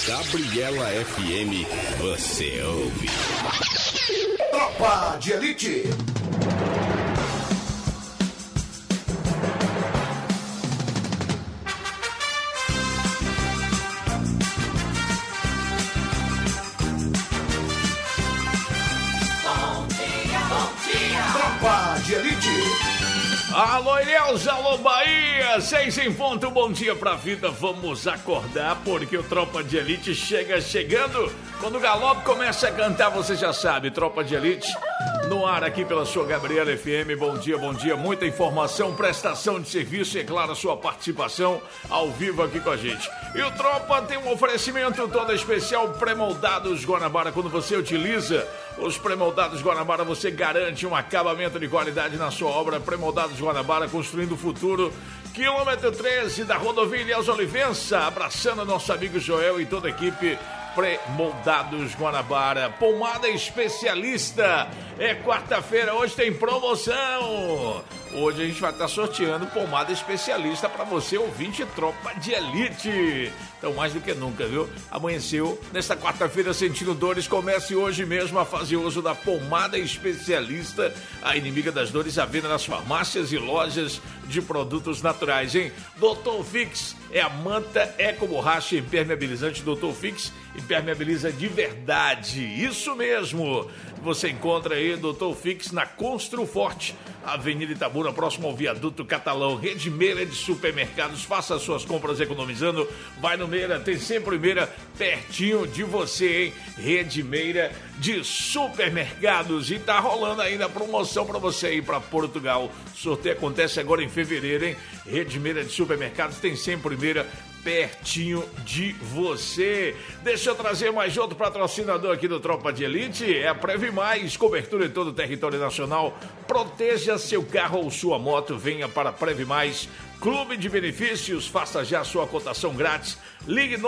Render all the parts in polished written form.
Gabriela FM, você ouve. Tropa de Elite. Tropa de Elite. Alô, Ilhéus, alô, Bahia, 6 em ponto, bom dia pra vida, vamos acordar porque o Tropa de Elite chegando. Quando o Galope começa a cantar, você já sabe, Tropa de Elite no ar aqui pela sua Gabriela FM, bom dia, muita informação, prestação de serviço e, é claro, a sua participação ao vivo aqui com a gente. E o Tropa tem um oferecimento todo especial, pré-moldados Guanabara. Quando você utiliza os pré-moldados Guanabara, você garante um acabamento de qualidade na sua obra. Pré-moldados Guanabara, construindo o futuro. Quilômetro 13 da rodovia Ilhéus Olivença, abraçando nosso amigo Joel e toda a equipe. Pré-moldados Guanabara, pomada especialista. É quarta-feira, hoje tem promoção. Hoje a gente vai estar sorteando pomada especialista para você, ouvinte Tropa de Elite. Então, mais do que nunca, viu? Amanheceu nesta quarta-feira sentindo dores. Comece hoje mesmo a fazer uso da pomada especialista, a inimiga das dores, à venda nas farmácias e lojas de produtos naturais, hein? Dr. Fix é a manta eco-borracha impermeabilizante. Dr. Fix impermeabiliza de verdade. Isso mesmo. Você encontra aí Dr. Fix na Construforte, Avenida Itabuna, próximo ao Viaduto Catalão. Rede Meira de supermercados. Faça suas compras economizando. Vai no Meira, tem sempre o Meira pertinho de você, hein? Rede Meira de supermercados. E tá rolando ainda a promoção para você ir para Portugal. O sorteio acontece agora em fevereiro, hein? Rede Meira de supermercados tem sempre o Meira pertinho de você. Deixa eu trazer mais outro patrocinador aqui do Tropa de Elite. É a Preve Mais, cobertura em todo o território nacional. Proteja seu carro ou sua moto. Venha para a Preve Mais, Clube de Benefícios. Faça já a sua cotação grátis. Ligue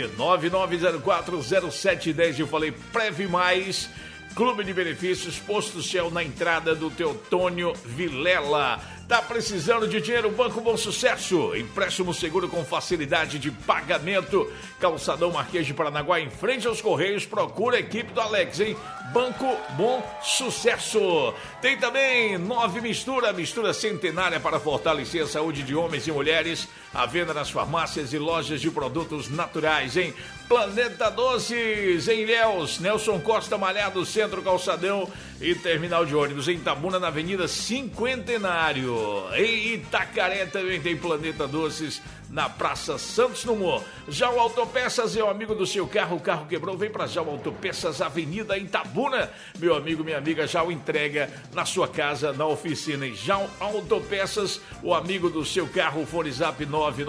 999040710. Eu falei Preve Mais, Clube de Benefícios, Posto Shell na entrada do Teotônio Vilela. Tá precisando de dinheiro? Banco Bom Sucesso. Empréstimo seguro com facilidade de pagamento. Calçadão Marquês de Paranaguá, em frente aos Correios. Procura a equipe do Alex, hein? Banco Bom Sucesso. Tem também 9 Mistura centenária para fortalecer a saúde de homens e mulheres. À venda nas farmácias e lojas de produtos naturais, hein? Planeta Doces, em Ilhéus, Nelson Costa Malhado, Centro Calçadão e Terminal de Ônibus. Em Itabuna, na Avenida Cinquentenário. Em Itacaré também tem Planeta Doces, na Praça Santos Dumont. Já o Autopeças é o amigo do seu carro. O carro quebrou, vem pra já o Autopeças, Avenida Itabuna. Meu amigo, minha amiga, já o entrega na sua casa, na oficina. E já o Autopeças, o amigo do seu carro. Fone Zap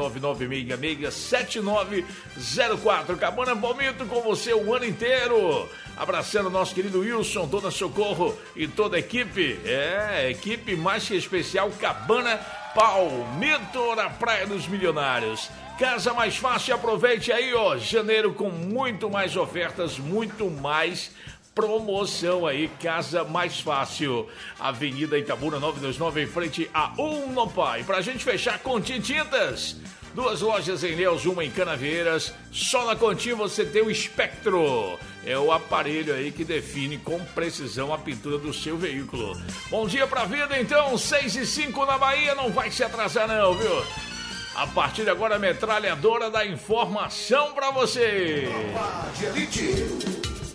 999667904. Cabana Palmito com você o ano inteiro. Abraçando o nosso querido Wilson, Dona Socorro e toda a equipe. Equipe mais que especial, Cabana Palmito, na Praia dos Milionários. Casa Mais Fácil, aproveite aí, ó. Janeiro com muito mais ofertas, muito mais promoção aí. Casa Mais Fácil, Avenida Itabuna 929, em frente a Unopar. E pra gente fechar, Contim Tintas. 2 lojas em Ilhéus, uma em Canavieiras. Só na Contim você tem o Espectro. É o aparelho aí que define com precisão a pintura do seu veículo. Bom dia pra vida, então. 6:05 na Bahia. Não vai se atrasar não, viu? A partir de agora, a metralhadora da informação pra você. Tropa de Elite.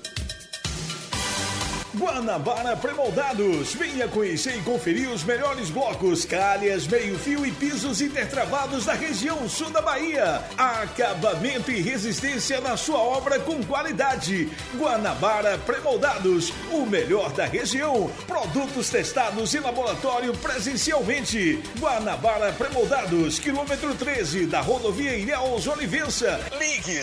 Guanabara Premoldados. Venha conhecer e conferir os melhores blocos, calhas, meio-fio e pisos intertravados da região sul da Bahia. Acabamento e resistência na sua obra com qualidade. Guanabara Premoldados, o melhor da região. Produtos testados em laboratório presencialmente. Guanabara Premoldados, quilômetro 13 da rodovia Ilhéus Olivença. Ligue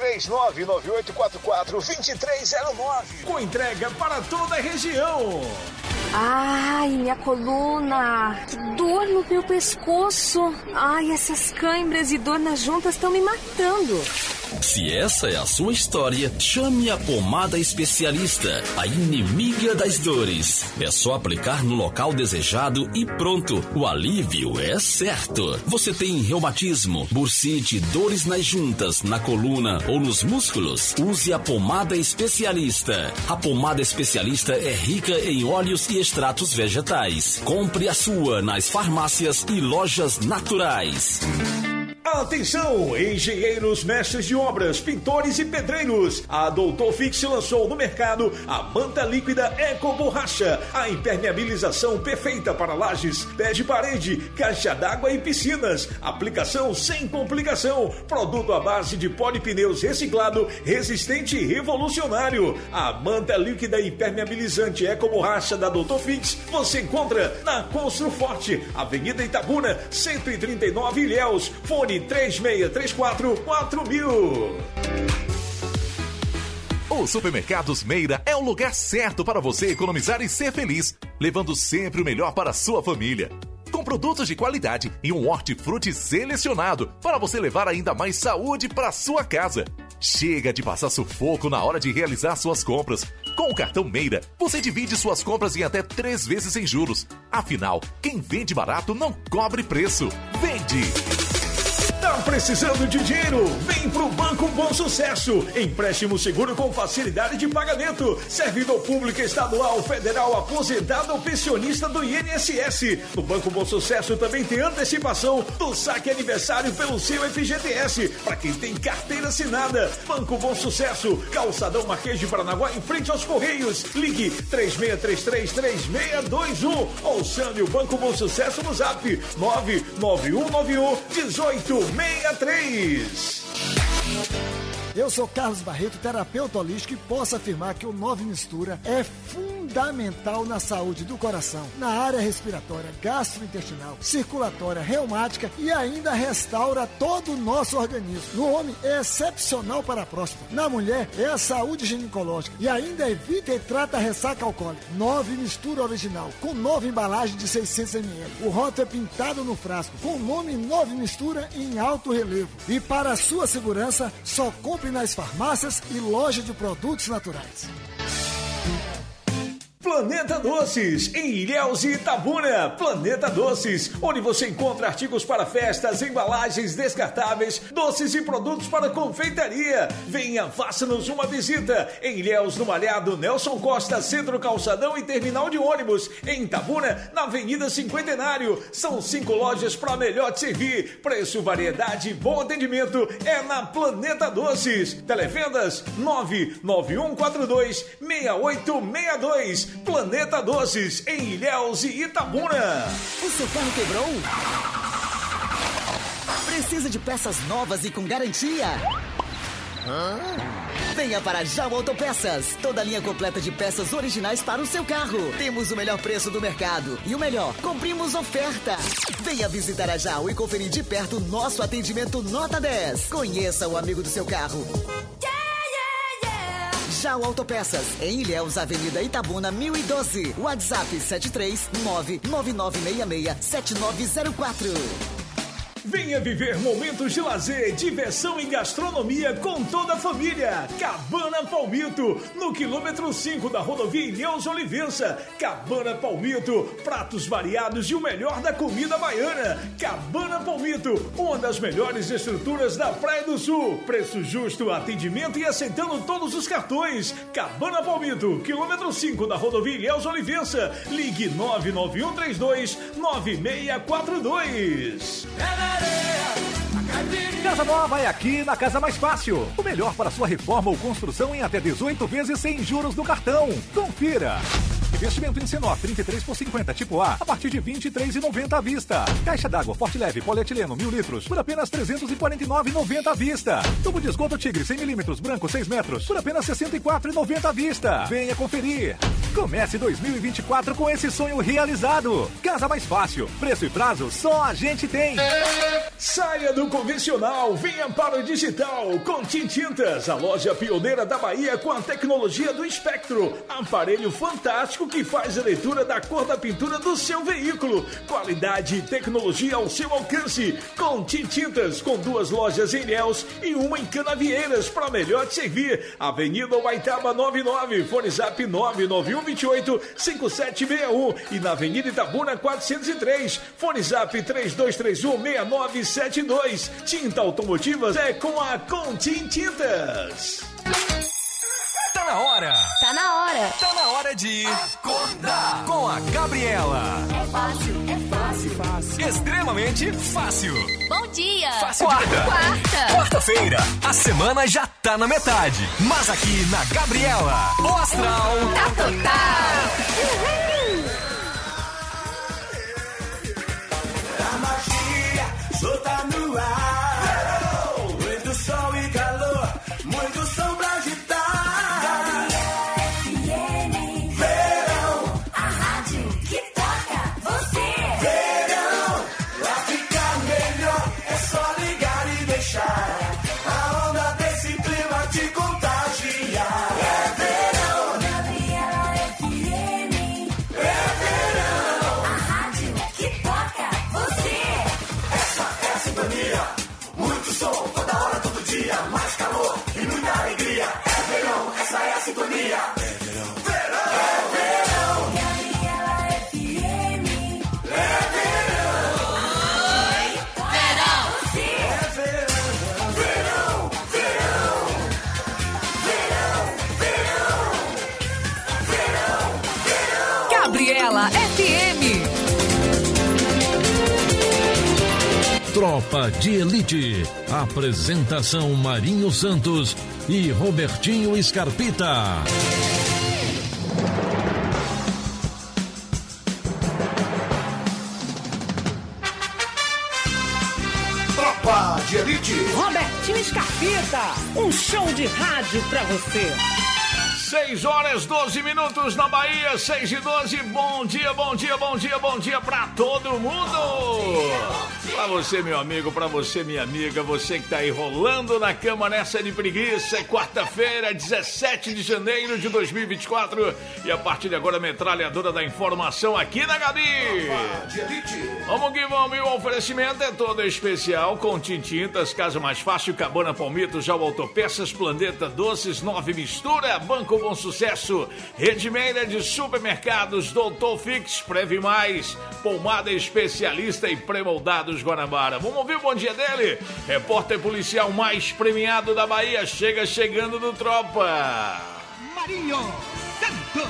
73998442309. Com entrega para toda a região. Ai, minha coluna, que dor no meu pescoço. Ai, essas câimbras e dor nas juntas estão me matando. Se essa é a sua história, chame a Pomada Especialista, a inimiga das dores. É só aplicar no local desejado e pronto, o alívio é certo. Você tem reumatismo, bursite, dores nas juntas, na coluna ou nos músculos? Use a Pomada Especialista. A Pomada Especialista é rica em óleos e extratos vegetais. Compre a sua nas farmácias e lojas naturais. Atenção, engenheiros, mestres de obras, pintores e pedreiros. A Doutor Fix lançou no mercado a manta líquida Eco Borracha, a impermeabilização perfeita para lajes, pé de parede, caixa d'água e piscinas. Aplicação sem complicação. Produto à base de polipneus reciclado, resistente e revolucionário. A manta líquida impermeabilizante Eco Borracha da Doutor Fix você encontra na Construforte, Avenida Itabuna, 139 Ilhéus. Fone 3634-4000. O Supermercados Meira é o lugar certo para você economizar e ser feliz, levando sempre o melhor para a sua família. Com produtos de qualidade e um hortifruti selecionado para você levar ainda mais saúde para sua casa. Chega de passar sufoco na hora de realizar suas compras. Com o cartão Meira, você divide suas compras em até 3 vezes sem juros. Afinal, quem vende barato não cobre preço. Vende! Tá precisando de dinheiro? Vem pro Banco Bom Sucesso. Empréstimo seguro com facilidade de pagamento. Servidor público estadual, federal, aposentado ou pensionista do INSS. No Banco Bom Sucesso também tem antecipação do saque aniversário pelo seu FGTS. Para quem tem carteira assinada. Banco Bom Sucesso, Calçadão Marquês de Paranaguá, em frente aos Correios. Ligue 3633-3621 ou chame o Banco Bom Sucesso no Zap 99191-1863. Eu sou Carlos Barreto, terapeuta holístico, e posso afirmar que o 9 Mistura é fundamental na saúde do coração, na área respiratória, gastrointestinal, circulatória, reumática e ainda restaura todo o nosso organismo. No homem é excepcional para a próstata, na mulher é a saúde ginecológica e ainda evita e trata a ressaca alcoólica. 9 Mistura original, com nova embalagem de 600 ml. O rótulo é pintado no frasco, com o nome 9 Mistura em alto relevo. E para a sua segurança, só compre nas farmácias e lojas de produtos naturais. Planeta Doces, em Ilhéus e Itabuna. Planeta Doces, onde você encontra artigos para festas, embalagens descartáveis, doces e produtos para confeitaria. Venha, faça-nos uma visita. Em Ilhéus, no Malhado, Nelson Costa, Centro Calçadão e Terminal de Ônibus. Em Itabuna, na Avenida Cinquentenário. São 5 lojas para melhor te servir. Preço, variedade e bom atendimento é na Planeta Doces. Televendas 99142-6862. Planeta Doces, em Ilhéus e Itabuna. O seu carro quebrou? Precisa de peças novas e com garantia? Venha para Jal Autopeças. Toda a linha completa de peças originais para o seu carro. Temos o melhor preço do mercado. E o melhor, cumprimos oferta. Venha visitar a Jal e conferir de perto nosso atendimento nota 10. Conheça o amigo do seu carro. Jal Autopeças, em Ilhéus, Avenida Itabuna, 1012. WhatsApp 73999667904. Venha viver momentos de lazer, diversão e gastronomia com toda a família. Cabana Palmito, no quilômetro 5 da rodovia Ilhéus Olivença. Cabana Palmito, pratos variados e o melhor da comida baiana. Cabana Palmito, uma das melhores estruturas da Praia do Sul. Preço justo, atendimento e aceitando todos os cartões. Cabana Palmito, quilômetro 5 da rodovia Ilhéus Olivença. Ligue 99132-9642. Casa Nova é aqui na Casa Mais Fácil. O melhor para sua reforma ou construção em até 18 vezes sem juros no cartão. Confira. Investimento em Senor 33 por 50 tipo A partir de R$ 23,90 à vista. Caixa d'água Forte Leve polietileno 1000 litros por apenas R$ 349,90 à vista. Tubo de esgoto Tigre 100 milímetros branco 6 metros por apenas R$ 64,90 à vista. Venha conferir. Comece 2024 com esse sonho realizado. Casa Mais Fácil. Preço e prazo só a gente tem. Saia do convencional, venha para o digital. Com Tintintas, a loja pioneira da Bahia com a tecnologia do Espectro. Aparelho fantástico que faz a leitura da cor da pintura do seu veículo. Qualidade e tecnologia ao seu alcance. Com Tintintas, com 2 lojas em Ilhéus e uma em Canavieiras para melhor te servir. Avenida Ubaitaba 99, fone zap 99128-5761 e na Avenida Itabuna 403, fone zap 3231-6972. Tinta Automotivas é com a Contim Tintas. Tá na hora! Tá na hora! Tá na hora de acordar com a Gabriela. É fácil, é fácil, fácil. Extremamente fácil. Bom dia! Fácil. Quarta! Quarta-feira, a semana já tá na metade. Mas aqui na Gabriela, o astral tá total! A magia solta no ar. Muito sol e calor, muito som pra agitar. A onda desse clima te contagia. É verão, Gabriela FM. É verão, a rádio que toca você. Essa é a sintonia. Muito som, toda hora, todo dia. Mais calor e muita alegria. É verão, essa é a sintonia. É verão, verão, é verão, Gabriela FM. É verão, ai, verão, você. É verão. Gabriela FM. Tropa de Elite. Apresentação Marinho Santos e Robertinho Scarpita. Tropa de Elite. Robertinho Scarpita. Um show de rádio pra você. 6h12 na Bahia, 6h12. Bom dia, bom dia, bom dia, bom dia pra todo mundo. Pra você, meu amigo, pra você, minha amiga, você que tá aí rolando na cama nessa de preguiça. É quarta-feira, 17 de janeiro de 2024. E a partir de agora, a metralhadora da informação aqui na Gabi. Vamos que vamos, e o oferecimento é todo especial com Tintintas, Casa Mais Fácil, Cabana Palmito, Jau Autopeças, Planeta Doces, 9 Mistura, Banco Bom Sucesso, Rede Meira de Supermercados, Doutor Fix, Preve Mais, Pomada Especialista e Premoldados Guanabara. Vamos ouvir o bom dia dele? Repórter policial mais premiado da Bahia, chegando no Tropa. Marinho Santos.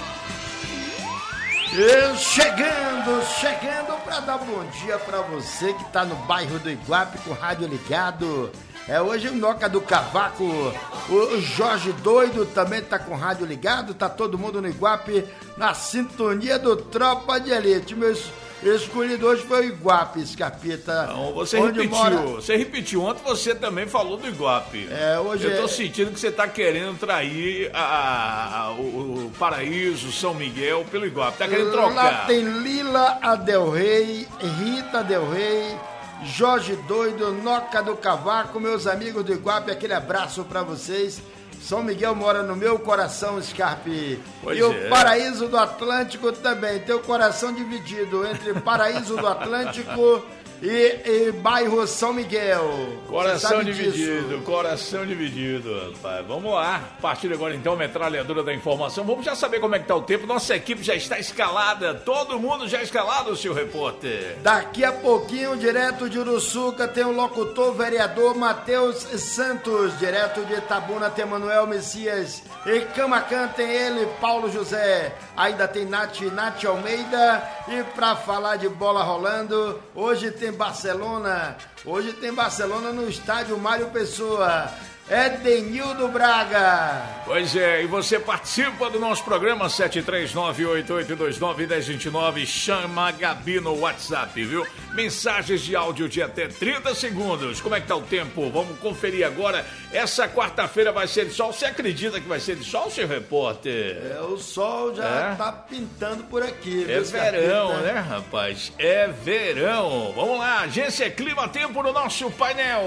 Chegando para dar bom dia para você que tá no bairro do Iguape com o rádio ligado. Hoje o Noca do Cavaco, o Jorge Doido também tá com o rádio ligado, tá todo mundo no Iguape na sintonia do Tropa de Elite. Meu escolhido hoje foi o Iguape, Scarpita. Não, você repetiu. Ontem você também falou do Iguape. Hoje eu tô sentindo que você tá querendo trair o Paraíso, São Miguel pelo Iguape. Tá querendo trocar. Lá tem Lila Del Rey, Rita Del Rey, Jorge Doido, Noca do Cavaco, meus amigos do Iguape, aquele abraço pra vocês. São Miguel mora no meu coração, Scarpe. Pois o Paraíso do Atlântico também, tem o coração dividido entre Paraíso do Atlântico e bairro São Miguel. Coração dividido, rapaz. Vamos lá. A partir de agora, então, metralhadora da informação. Vamos já saber como é que tá o tempo. Nossa equipe já está escalada. Todo mundo já escalado, seu repórter. Daqui a pouquinho, direto de Uruçuca, tem o locutor vereador Matheus Santos. Direto de Itabuna tem Manuel Messias. E Camacan tem ele, Paulo José. Ainda tem Nath Almeida. E pra falar de bola rolando, hoje tem Barcelona no estádio Mário Pessoa. Denildo Braga. Pois é, e você participa do nosso programa 73988291029, chama a Gabi no WhatsApp, viu? Mensagens de áudio de até 30 segundos. Como é que tá o tempo? Vamos conferir agora. Essa quarta-feira vai ser de sol. Você acredita que vai ser de sol, seu repórter? O sol já tá pintando por aqui. É verão, né, rapaz? É verão. Vamos lá, Agência Clima Tempo no nosso painel.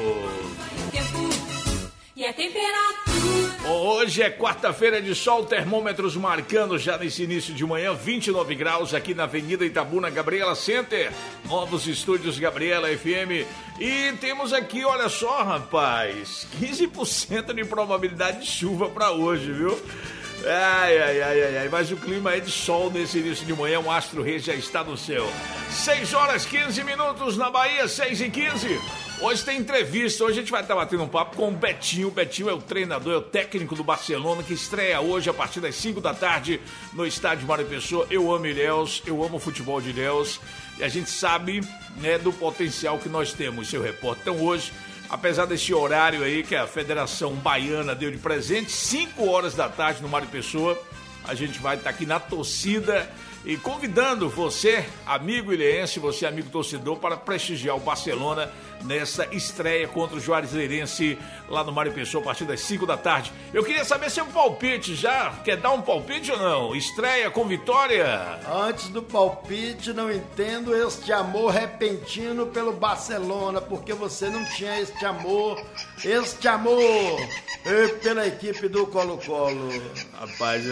E a temperatura. Hoje é quarta-feira de sol, termômetros marcando já nesse início de manhã 29 graus aqui na Avenida Itabuna, Gabriela Center, novos estúdios Gabriela FM. E temos aqui, olha só, rapaz, 15% de probabilidade de chuva para hoje, viu? Ai, mas o clima é de sol nesse início de manhã, o Astro Rei já está no céu. 6 horas 15 minutos na Bahia, 6h15. Hoje tem entrevista, hoje a gente vai estar batendo um papo com o Betinho. O Betinho é o treinador, é o técnico do Barcelona, que estreia hoje a partir das 5 da tarde no estádio Mário Pessoa. Eu amo Ilhéus, eu amo o futebol de Ilhéus e a gente sabe, né, do potencial que nós temos, seu repórter. Então hoje, apesar desse horário aí que a Federação Baiana deu de presente, 5 horas da tarde no Mário Pessoa, a gente vai estar aqui na torcida e convidando você, amigo ilhéense, você amigo torcedor, para prestigiar o Barcelona nessa estreia contra o Juazeirense lá no Mário Pessoa a partir das 5 da tarde. Eu queria saber se é um palpite já, quer dar um palpite ou não? Estreia com vitória? Antes do palpite, não entendo este amor repentino pelo Barcelona, porque você não tinha este amor pela equipe do Colo-Colo. Rapaz,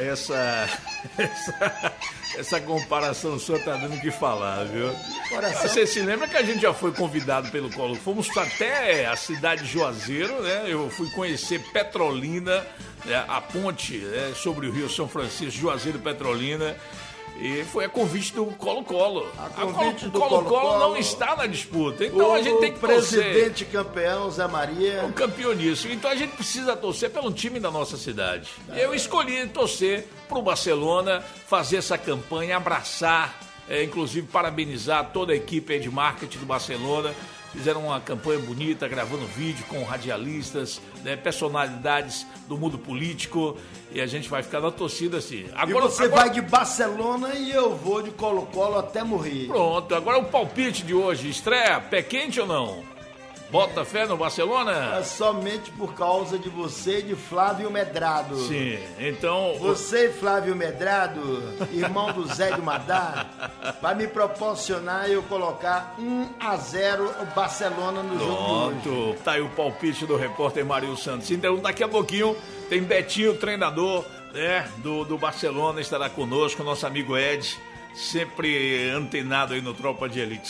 essa comparação sua tá dando o que falar, viu? Você se lembra que a gente já foi convidado pelo Colo? Fomos até a cidade de Juazeiro, né? Eu fui conhecer Petrolina, né? A ponte, né? Sobre o Rio São Francisco, Juazeiro e Petrolina. E foi a convite do Colo-Colo. O Colo-Colo não está na disputa. Então a gente tem que torcer. O presidente campeão, Zé Maria. O campeoníssimo. Então a gente precisa torcer pelo time da nossa cidade. Eu escolhi torcer pro Barcelona, fazer essa campanha, abraçar, inclusive parabenizar toda a equipe aí de marketing do Barcelona. Fizeram uma campanha bonita, gravando vídeo com radialistas, né, personalidades do mundo político, e a gente vai ficar na torcida assim. Agora você vai de Barcelona e eu vou de Colo-Colo até morrer. Pronto, agora o palpite de hoje, estreia, pé quente ou não? Bota fé no Barcelona? É somente por causa de você e de Flávio Medrado. Sim, então... Você e Flávio Medrado, irmão do Zé de Madá, vai me proporcionar eu colocar 1-0 o Barcelona no jogo de hoje. Tá aí o palpite do repórter Mário Santos. Então daqui a pouquinho tem Betinho, treinador, né, do Barcelona, estará conosco, nosso amigo Ed, sempre antenado aí no Tropa de Elite.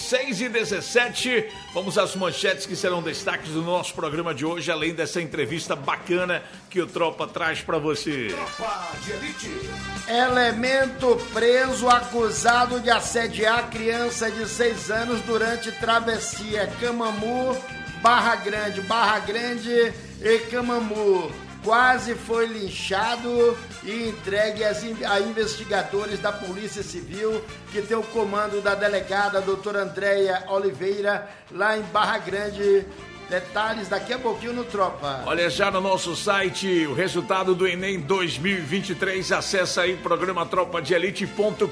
6h17, vamos às manchetes que serão destaques do nosso programa de hoje, além dessa entrevista bacana que o Tropa traz pra você. Tropa de Elite. Elemento preso acusado de assediar criança de 6 anos durante travessia Camamu, Barra Grande e Camamu. Quase foi linchado e entregue a investigadores da Polícia Civil, que tem o comando da delegada doutora Andréia Oliveira, lá em Barra Grande. Detalhes daqui a pouquinho no Tropa. Olha, já no nosso site o resultado do Enem 2023. Acesse aí o programa tropadeelite.com.br.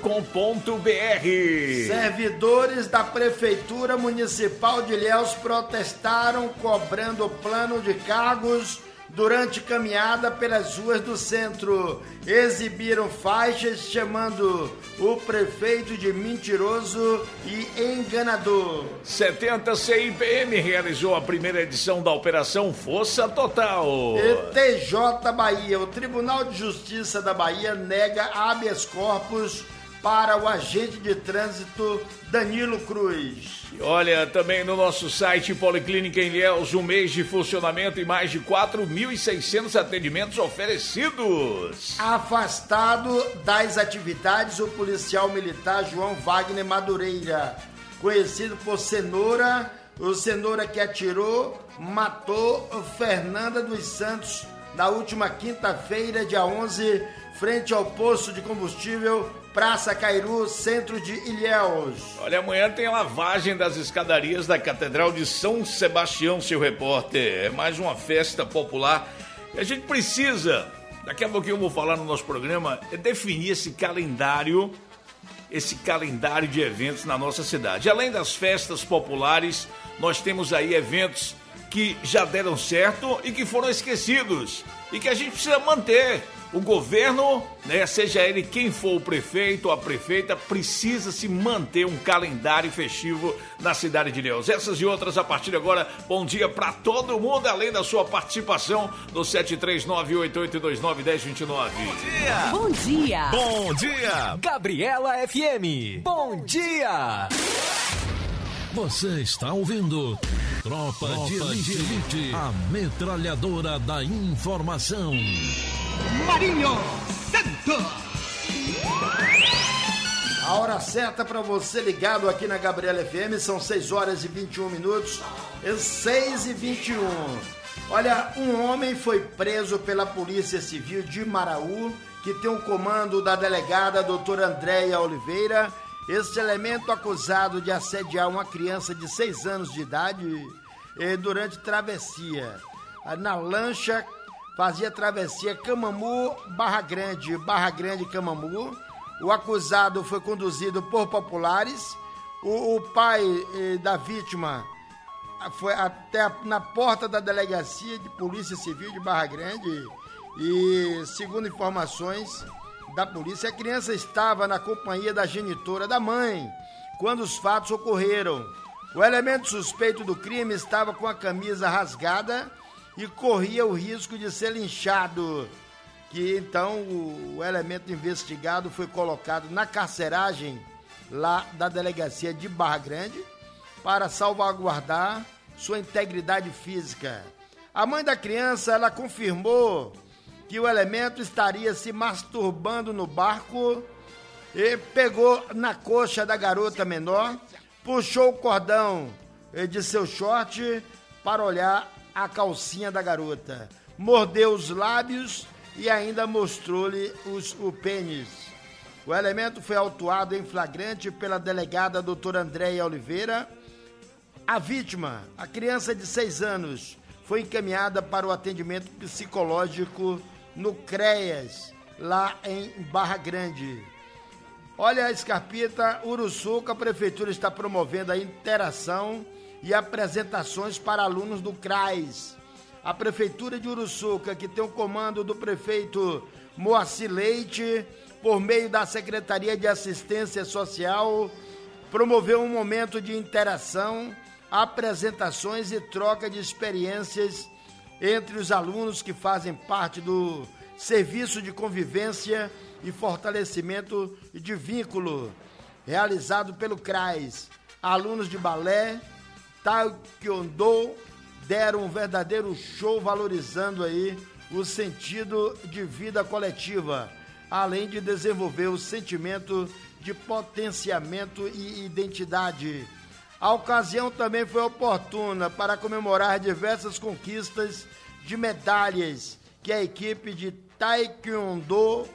Servidores da Prefeitura Municipal de Ilhéus protestaram cobrando plano de cargos durante caminhada pelas ruas do centro. Exibiram faixas chamando o prefeito de mentiroso e enganador. 70 CIPM realizou a primeira edição da Operação Força Total. E TJ Bahia, o Tribunal de Justiça da Bahia nega habeas corpus para o agente de trânsito Danilo Cruz. E olha, também no nosso site Policlínica em Ilhéus, um mês de funcionamento e mais de 4.600 atendimentos oferecidos. Afastado das atividades, o policial militar João Wagner Madureira, conhecido por Cenoura, o Cenoura que atirou, matou Fernanda dos Santos na última quinta-feira, dia 11, frente ao posto de combustível Praça Cairu, centro de Ilhéus. Olha, amanhã tem a lavagem das escadarias da Catedral de São Sebastião, seu repórter. É mais uma festa popular. E a gente precisa, daqui a pouquinho eu vou falar no nosso programa, definir esse calendário de eventos na nossa cidade. Além das festas populares, nós temos aí eventos que já deram certo e que foram esquecidos e que a gente precisa manter. O governo, né, seja ele quem for o prefeito ou a prefeita, precisa se manter um calendário festivo na cidade de Ilhéus. Essas e outras a partir de agora. Bom dia para todo mundo, além da sua participação no 73988291029. Bom dia! Bom dia! Bom dia! Gabriela FM. Bom dia! Você está ouvindo Tropa de Elite, a metralhadora da informação. Marinho Santos. A hora certa para você ligado aqui na Gabriela FM, são 6 horas e 21 minutos, 6 e 21. Olha, um homem foi preso pela Polícia Civil de Maraú, que tem o comando da delegada doutora Andréia Oliveira. Este elemento acusado de assediar uma criança de 6 anos de idade durante travessia. Na lancha, fazia travessia Camamu-Barra Grande, Camamu. O acusado foi conduzido por populares. O pai da vítima foi até na porta da delegacia de Polícia Civil de Barra Grande e, segundo informações da polícia, a criança estava na companhia da genitora da mãe quando os fatos ocorreram. O elemento suspeito do crime estava com a camisa rasgada e corria o risco de ser linchado. Que então o elemento investigado foi colocado na carceragem lá da delegacia de Barra Grande para salvaguardar sua integridade física. A mãe da criança, ela confirmou que o elemento estaria se masturbando no barco e pegou na coxa da garota menor, puxou o cordão de seu short para olhar a calcinha da garota, mordeu os lábios e ainda mostrou-lhe o pênis. O elemento foi autuado em flagrante pela delegada doutora Andréia Oliveira. A vítima, a criança de 6 anos, foi encaminhada para o atendimento psicológico no CREAS, lá em Barra Grande. Olha, Scarpita, Uruçuca, a prefeitura está promovendo a interação e apresentações para alunos do CRAS. A prefeitura de Uruçuca, que tem o comando do prefeito Moacir Leite, por meio da Secretaria de Assistência Social, promoveu um momento de interação, apresentações e troca de experiências entre os alunos que fazem parte do Serviço de Convivência e Fortalecimento de Vínculo, realizado pelo CRAS. Alunos de balé, taekwondo, deram um verdadeiro show valorizando aí o sentido de vida coletiva, além de desenvolver o sentimento de potenciamento e identidade. A ocasião também foi oportuna para comemorar diversas conquistas de medalhas que a equipe de taekwondo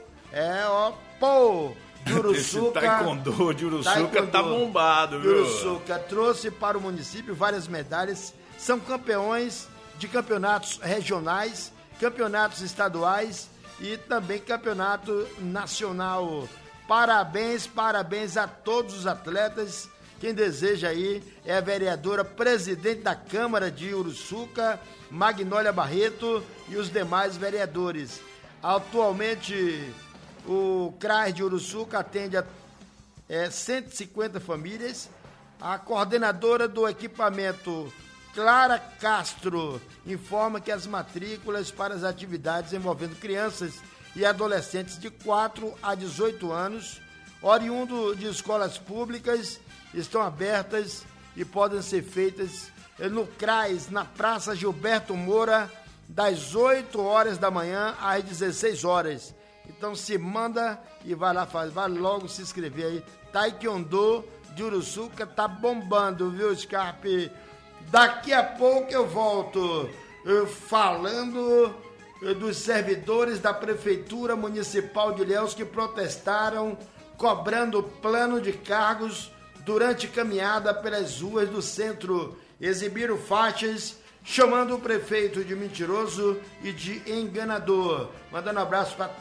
de Uruçuca, esse taekwondo de Uruçuca tá bombado, viu? Uruçuca trouxe para o município várias medalhas. São campeões de campeonatos regionais, campeonatos estaduais e também campeonato nacional. Parabéns a todos os atletas. Quem deseja aí é a vereadora presidente da Câmara de Uruçuca, Magnólia Barreto, e os demais vereadores. Atualmente, o CRAS de Uruçuca atende a 150 famílias. A coordenadora do equipamento, Clara Castro, informa que as matrículas para as atividades envolvendo crianças e adolescentes de 4 a 18 anos, oriundo de escolas públicas, estão abertas e podem ser feitas no CRAS, na Praça Gilberto Moura, das 8 horas da manhã às 16 horas. Então se manda e vai lá, vai logo se inscrever aí. Taekwondo de Uruçuca tá bombando, viu, Scarpe? Daqui a pouco eu volto falando dos servidores da Prefeitura Municipal de Ilhéus que protestaram cobrando plano de cargos durante caminhada pelas ruas do centro. Exibiram faixas chamando o prefeito de mentiroso e de enganador. Mandando um abraço para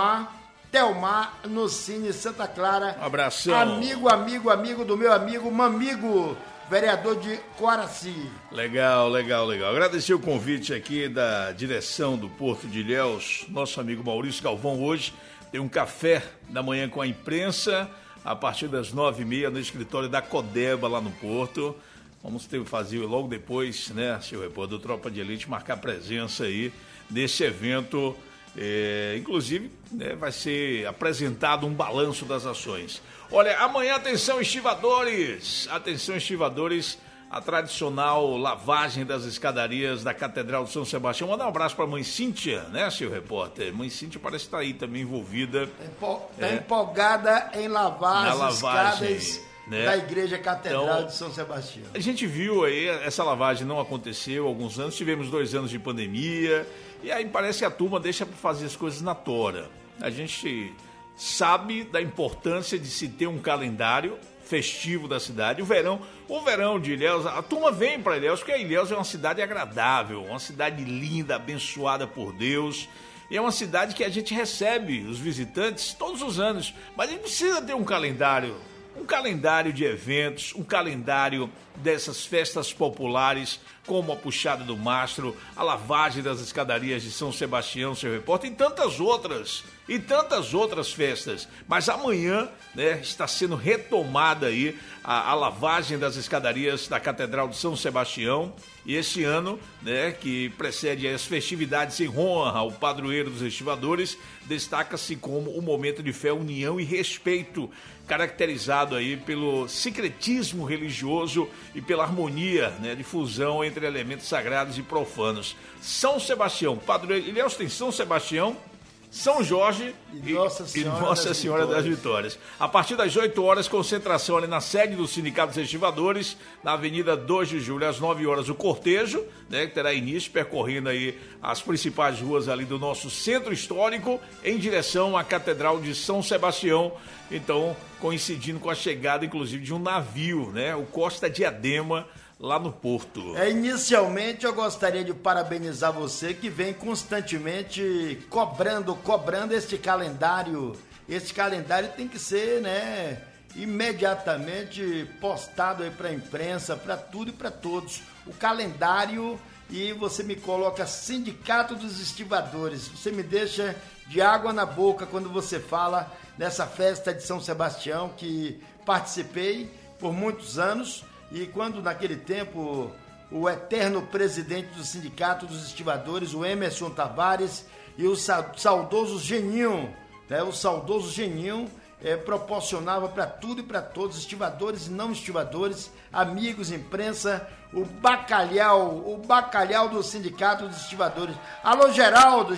Telmar no Cine Santa Clara. Abração. Amigo do meu amigo Mamigo, vereador de Coaraci. Legal. Agradecer o convite aqui da direção do Porto de Ilhéus. Nosso amigo Maurício Galvão hoje tem um café da manhã com a imprensa a partir das 9h30 no escritório da Codeba lá no Porto. Vamos fazer logo depois, né, seu repórter do Tropa de Elite, marcar presença aí nesse evento. Inclusive, né, vai ser apresentado um balanço das ações. Olha, amanhã, atenção estivadores, a tradicional lavagem das escadarias da Catedral de São Sebastião. Mandar um abraço para a mãe Cíntia, né, seu repórter? Mãe Cíntia parece estar aí também envolvida. Está empolgada em lavar as escadas, né, da Igreja Catedral de São Sebastião. A gente viu aí, essa lavagem não aconteceu há alguns anos, tivemos 2 anos de pandemia, e aí parece que a turma deixa para fazer as coisas na tora. A gente sabe da importância de se ter um calendário festivo da cidade. O verão de Ilhéus, a turma vem para Ilhéus, porque Ilhéus é uma cidade agradável, uma cidade linda, abençoada por Deus. E é uma cidade que a gente recebe os visitantes todos os anos. Mas a gente precisa ter um calendário de eventos, um calendário dessas festas populares, como a puxada do mastro, a lavagem das escadarias de São Sebastião, seu repórter, e tantas outras festas. Mas amanhã, né, está sendo retomada aí a lavagem das escadarias da Catedral de São Sebastião. E esse ano, né, que precede as festividades em honra ao padroeiro dos estivadores, destaca-se como um momento de fé, união e respeito, caracterizado aí pelo sincretismo religioso e pela harmonia, né, de fusão entre elementos sagrados e profanos. São Sebastião, padroeiro, Ilhéus tem São Sebastião, São Jorge e Nossa Senhora das Vitórias. A partir das 8 horas, concentração ali na sede do Sindicato dos Estivadores, na Avenida 2 de Julho, às 9 horas, o cortejo, né, que terá início percorrendo aí as principais ruas ali do nosso centro histórico, em direção à Catedral de São Sebastião. Então, coincidindo com a chegada, inclusive, de um navio, né, o Costa Diadema, lá no Porto. Inicialmente eu gostaria de parabenizar você que vem constantemente cobrando este calendário. Esse calendário tem que ser, né, imediatamente postado aí para a imprensa, para tudo e para todos. O calendário, e você me coloca Sindicato dos Estivadores. Você me deixa de água na boca quando você fala dessa festa de São Sebastião que participei por muitos anos. E quando naquele tempo o eterno presidente do Sindicato dos Estivadores, o Emerson Tavares, e o saudoso Geninho, né, proporcionava para tudo e para todos, estivadores e não estivadores, amigos, imprensa, o bacalhau do Sindicato dos Estivadores. Alô, Geraldão,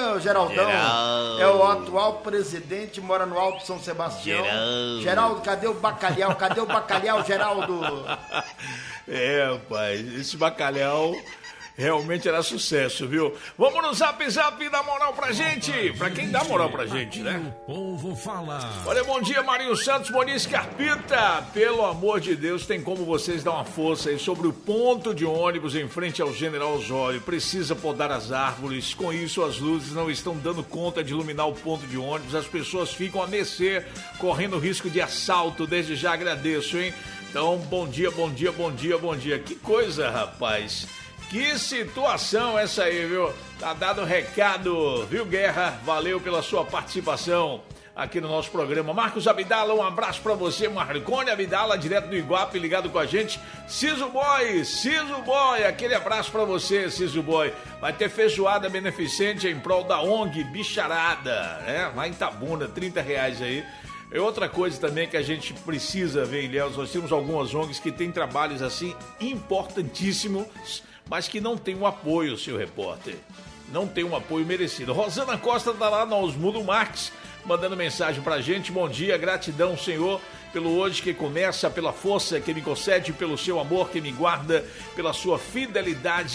é o atual presidente, mora no Alto São Sebastião. Geraldo, cadê o bacalhau, Geraldo? Rapaz, esse bacalhau realmente era sucesso, viu? Vamos no Zap dar moral pra gente. Pra quem dá moral pra gente, né? O povo fala. Olha, bom dia, Marinho Santos, bom dia, Scarpita. Pelo amor de Deus, tem como vocês dar uma força aí sobre o ponto de ônibus em frente ao General Osório. Precisa podar as árvores. Com isso, as luzes não estão dando conta de iluminar o ponto de ônibus. As pessoas ficam a mercê, correndo risco de assalto. Desde já agradeço, hein? Então, bom dia. Que coisa, rapaz. Que situação essa aí, viu? Tá dado o recado, viu, Guerra? Valeu pela sua participação aqui no nosso programa. Marcos Abdala, um abraço pra você. Marcone Abdala, direto do Iguape, ligado com a gente. Ciso Boy, aquele abraço pra você, Ciso Boy. Vai ter feijoada beneficente em prol da ONG Bicharada, né? Lá em Itabuna, R$30 aí. É outra coisa também que a gente precisa ver, Ilhéus. Nós temos algumas ONGs que têm trabalhos assim importantíssimos, mas que não tem um apoio, seu repórter. Não tem um apoio merecido. Rosana Costa tá lá no Osmundo Marques, mandando mensagem pra gente. Bom dia, gratidão, Senhor, pelo hoje que começa, pela força que me concede, pelo seu amor que me guarda, pela sua fidelidade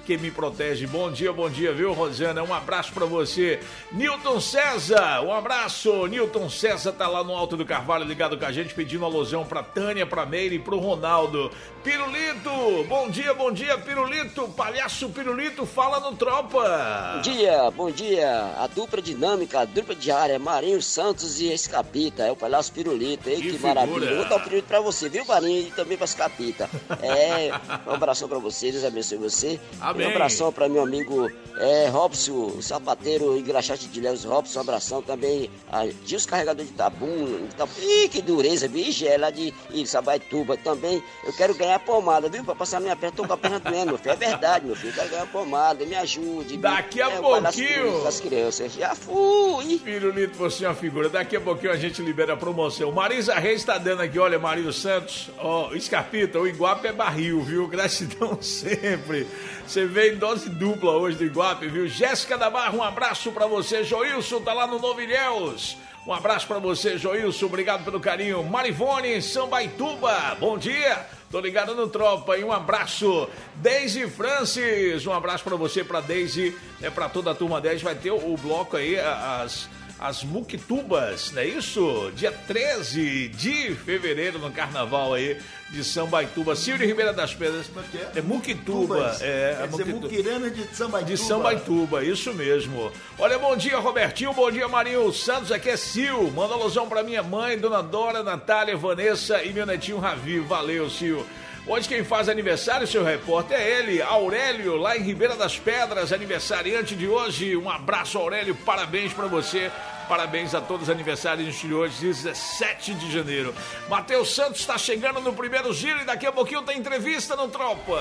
que me protege. Bom dia, viu, Rosana? Um abraço pra você. Nilton César, um abraço. Nilton César tá lá no Alto do Carvalho ligado com a gente, pedindo alusão pra Tânia, pra Meire e pro Ronaldo. Pirulito, bom dia, Pirulito. Palhaço Pirulito, fala no Tropa. Bom dia. A dupla dinâmica, a dupla diária, Marinho Santos e Escapita. É o Palhaço Pirulito. Ei, que maravilha. Vou dar um pirulito pra você, viu, Marinho? E também pra Escapita. Um abração pra você, Deus abençoe você. Amém. Um abração pra meu amigo Robson, sapateiro e graxate de Léus Robson. Um abração também a Gils Carregador de Tabum. Ih, que dureza, bicho. É lá de Sabaituba. Também eu quero ganhar pomada, viu? Pra passar minha perna. Tô com a perna doendo, meu filho. É verdade, meu filho. Eu quero ganhar pomada. Me ajude. Daqui a pouquinho. Das crianças. Já fui. Pirulito, você é uma figura. Daqui a pouquinho a gente libera a promoção. Marisa Reis tá dando aqui, olha, Marinho Santos, Escapita, o Iguape é barril, viu? Gratidão sempre. Você veio em dose dupla hoje do Iguape, viu? Jéssica da Barra, um abraço pra você. Joilson tá lá no Novo Ilhéus. Um abraço pra você, Joilson. Obrigado pelo carinho. Marivone, Sambaituba, bom dia. Tô ligado no Tropa, e um abraço. Deise Francis, um abraço pra você, pra Deise, pra toda a turma 10. Vai ter o bloco aí, as Muquitubas, não é isso? Dia 13 de fevereiro, no carnaval aí de Sambaituba. Círio Ribeira das Pedras. É Muquituba. Quer dizer, Muquirana de Sambaituba. De Sambaituba, isso mesmo. Olha, bom dia, Robertinho. Bom dia, Marinho Santos. Aqui é Sil. Manda alusão pra minha mãe, Dona Dora, Natália, Vanessa e meu netinho Ravi. Valeu, Sil. Hoje quem faz aniversário, seu repórter, é ele, Aurélio, lá em Ribeira das Pedras, aniversariante de hoje. Um abraço, Aurélio, parabéns pra você. Parabéns a todos os aniversários de hoje, 17 de janeiro. Matheus Santos está chegando no primeiro giro e daqui a pouquinho tem entrevista no Tropa.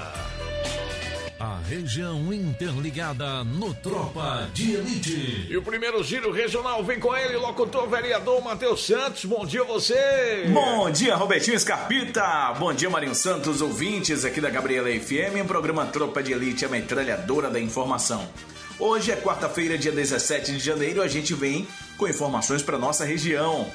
A região interligada no Tropa de Elite. E o primeiro giro regional vem com ele, locutor vereador Matheus Santos. Bom dia você. Bom dia, Robertinho Escarpita. Bom dia, Marinho Santos, ouvintes aqui da Gabriela FM, o programa Tropa de Elite, a metralhadora da informação. Hoje é quarta-feira, dia 17 de janeiro, a gente vem com informações para nossa região.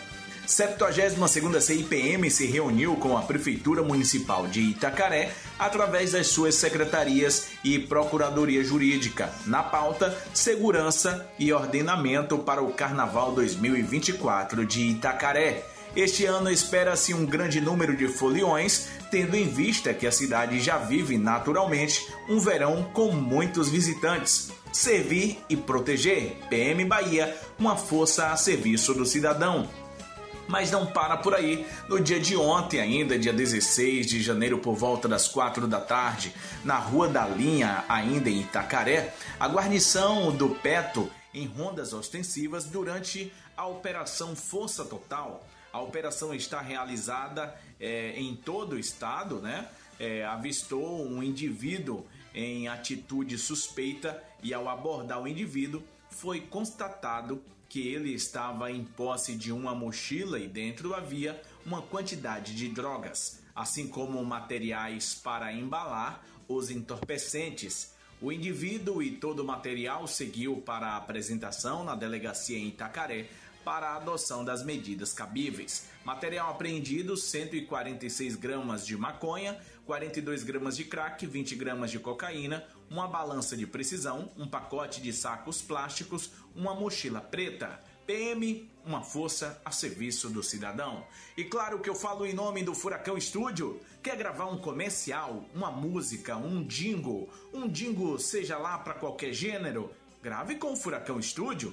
72ª CIPM se reuniu com a Prefeitura Municipal de Itacaré através das suas secretarias e Procuradoria Jurídica. Na pauta, segurança e ordenamento para o Carnaval 2024 de Itacaré. Este ano espera-se um grande número de foliões, tendo em vista que a cidade já vive naturalmente um verão com muitos visitantes. Servir e proteger. PM Bahia, uma força a serviço do cidadão. Mas não para por aí. No dia de ontem ainda, dia 16 de janeiro, por volta das 4 da tarde, na Rua da Linha, ainda em Itacaré, a guarnição do PETO em rondas ostensivas durante a Operação Força Total. A operação está realizada em todo o estado, né? Avistou um indivíduo em atitude suspeita e ao abordar o indivíduo foi constatado que ele estava em posse de uma mochila e dentro havia uma quantidade de drogas, assim como materiais para embalar os entorpecentes. O indivíduo e todo o material seguiu para a apresentação na delegacia em Itacaré para a adoção das medidas cabíveis. Material apreendido: 146 gramas de maconha, 42 gramas de crack, 20 gramas de cocaína, uma balança de precisão, um pacote de sacos plásticos, uma mochila preta. PM, uma força a serviço do cidadão. E claro que eu falo em nome do Furacão Estúdio. Quer gravar um comercial, uma música, um jingle seja lá para qualquer gênero? Grave com o Furacão Estúdio,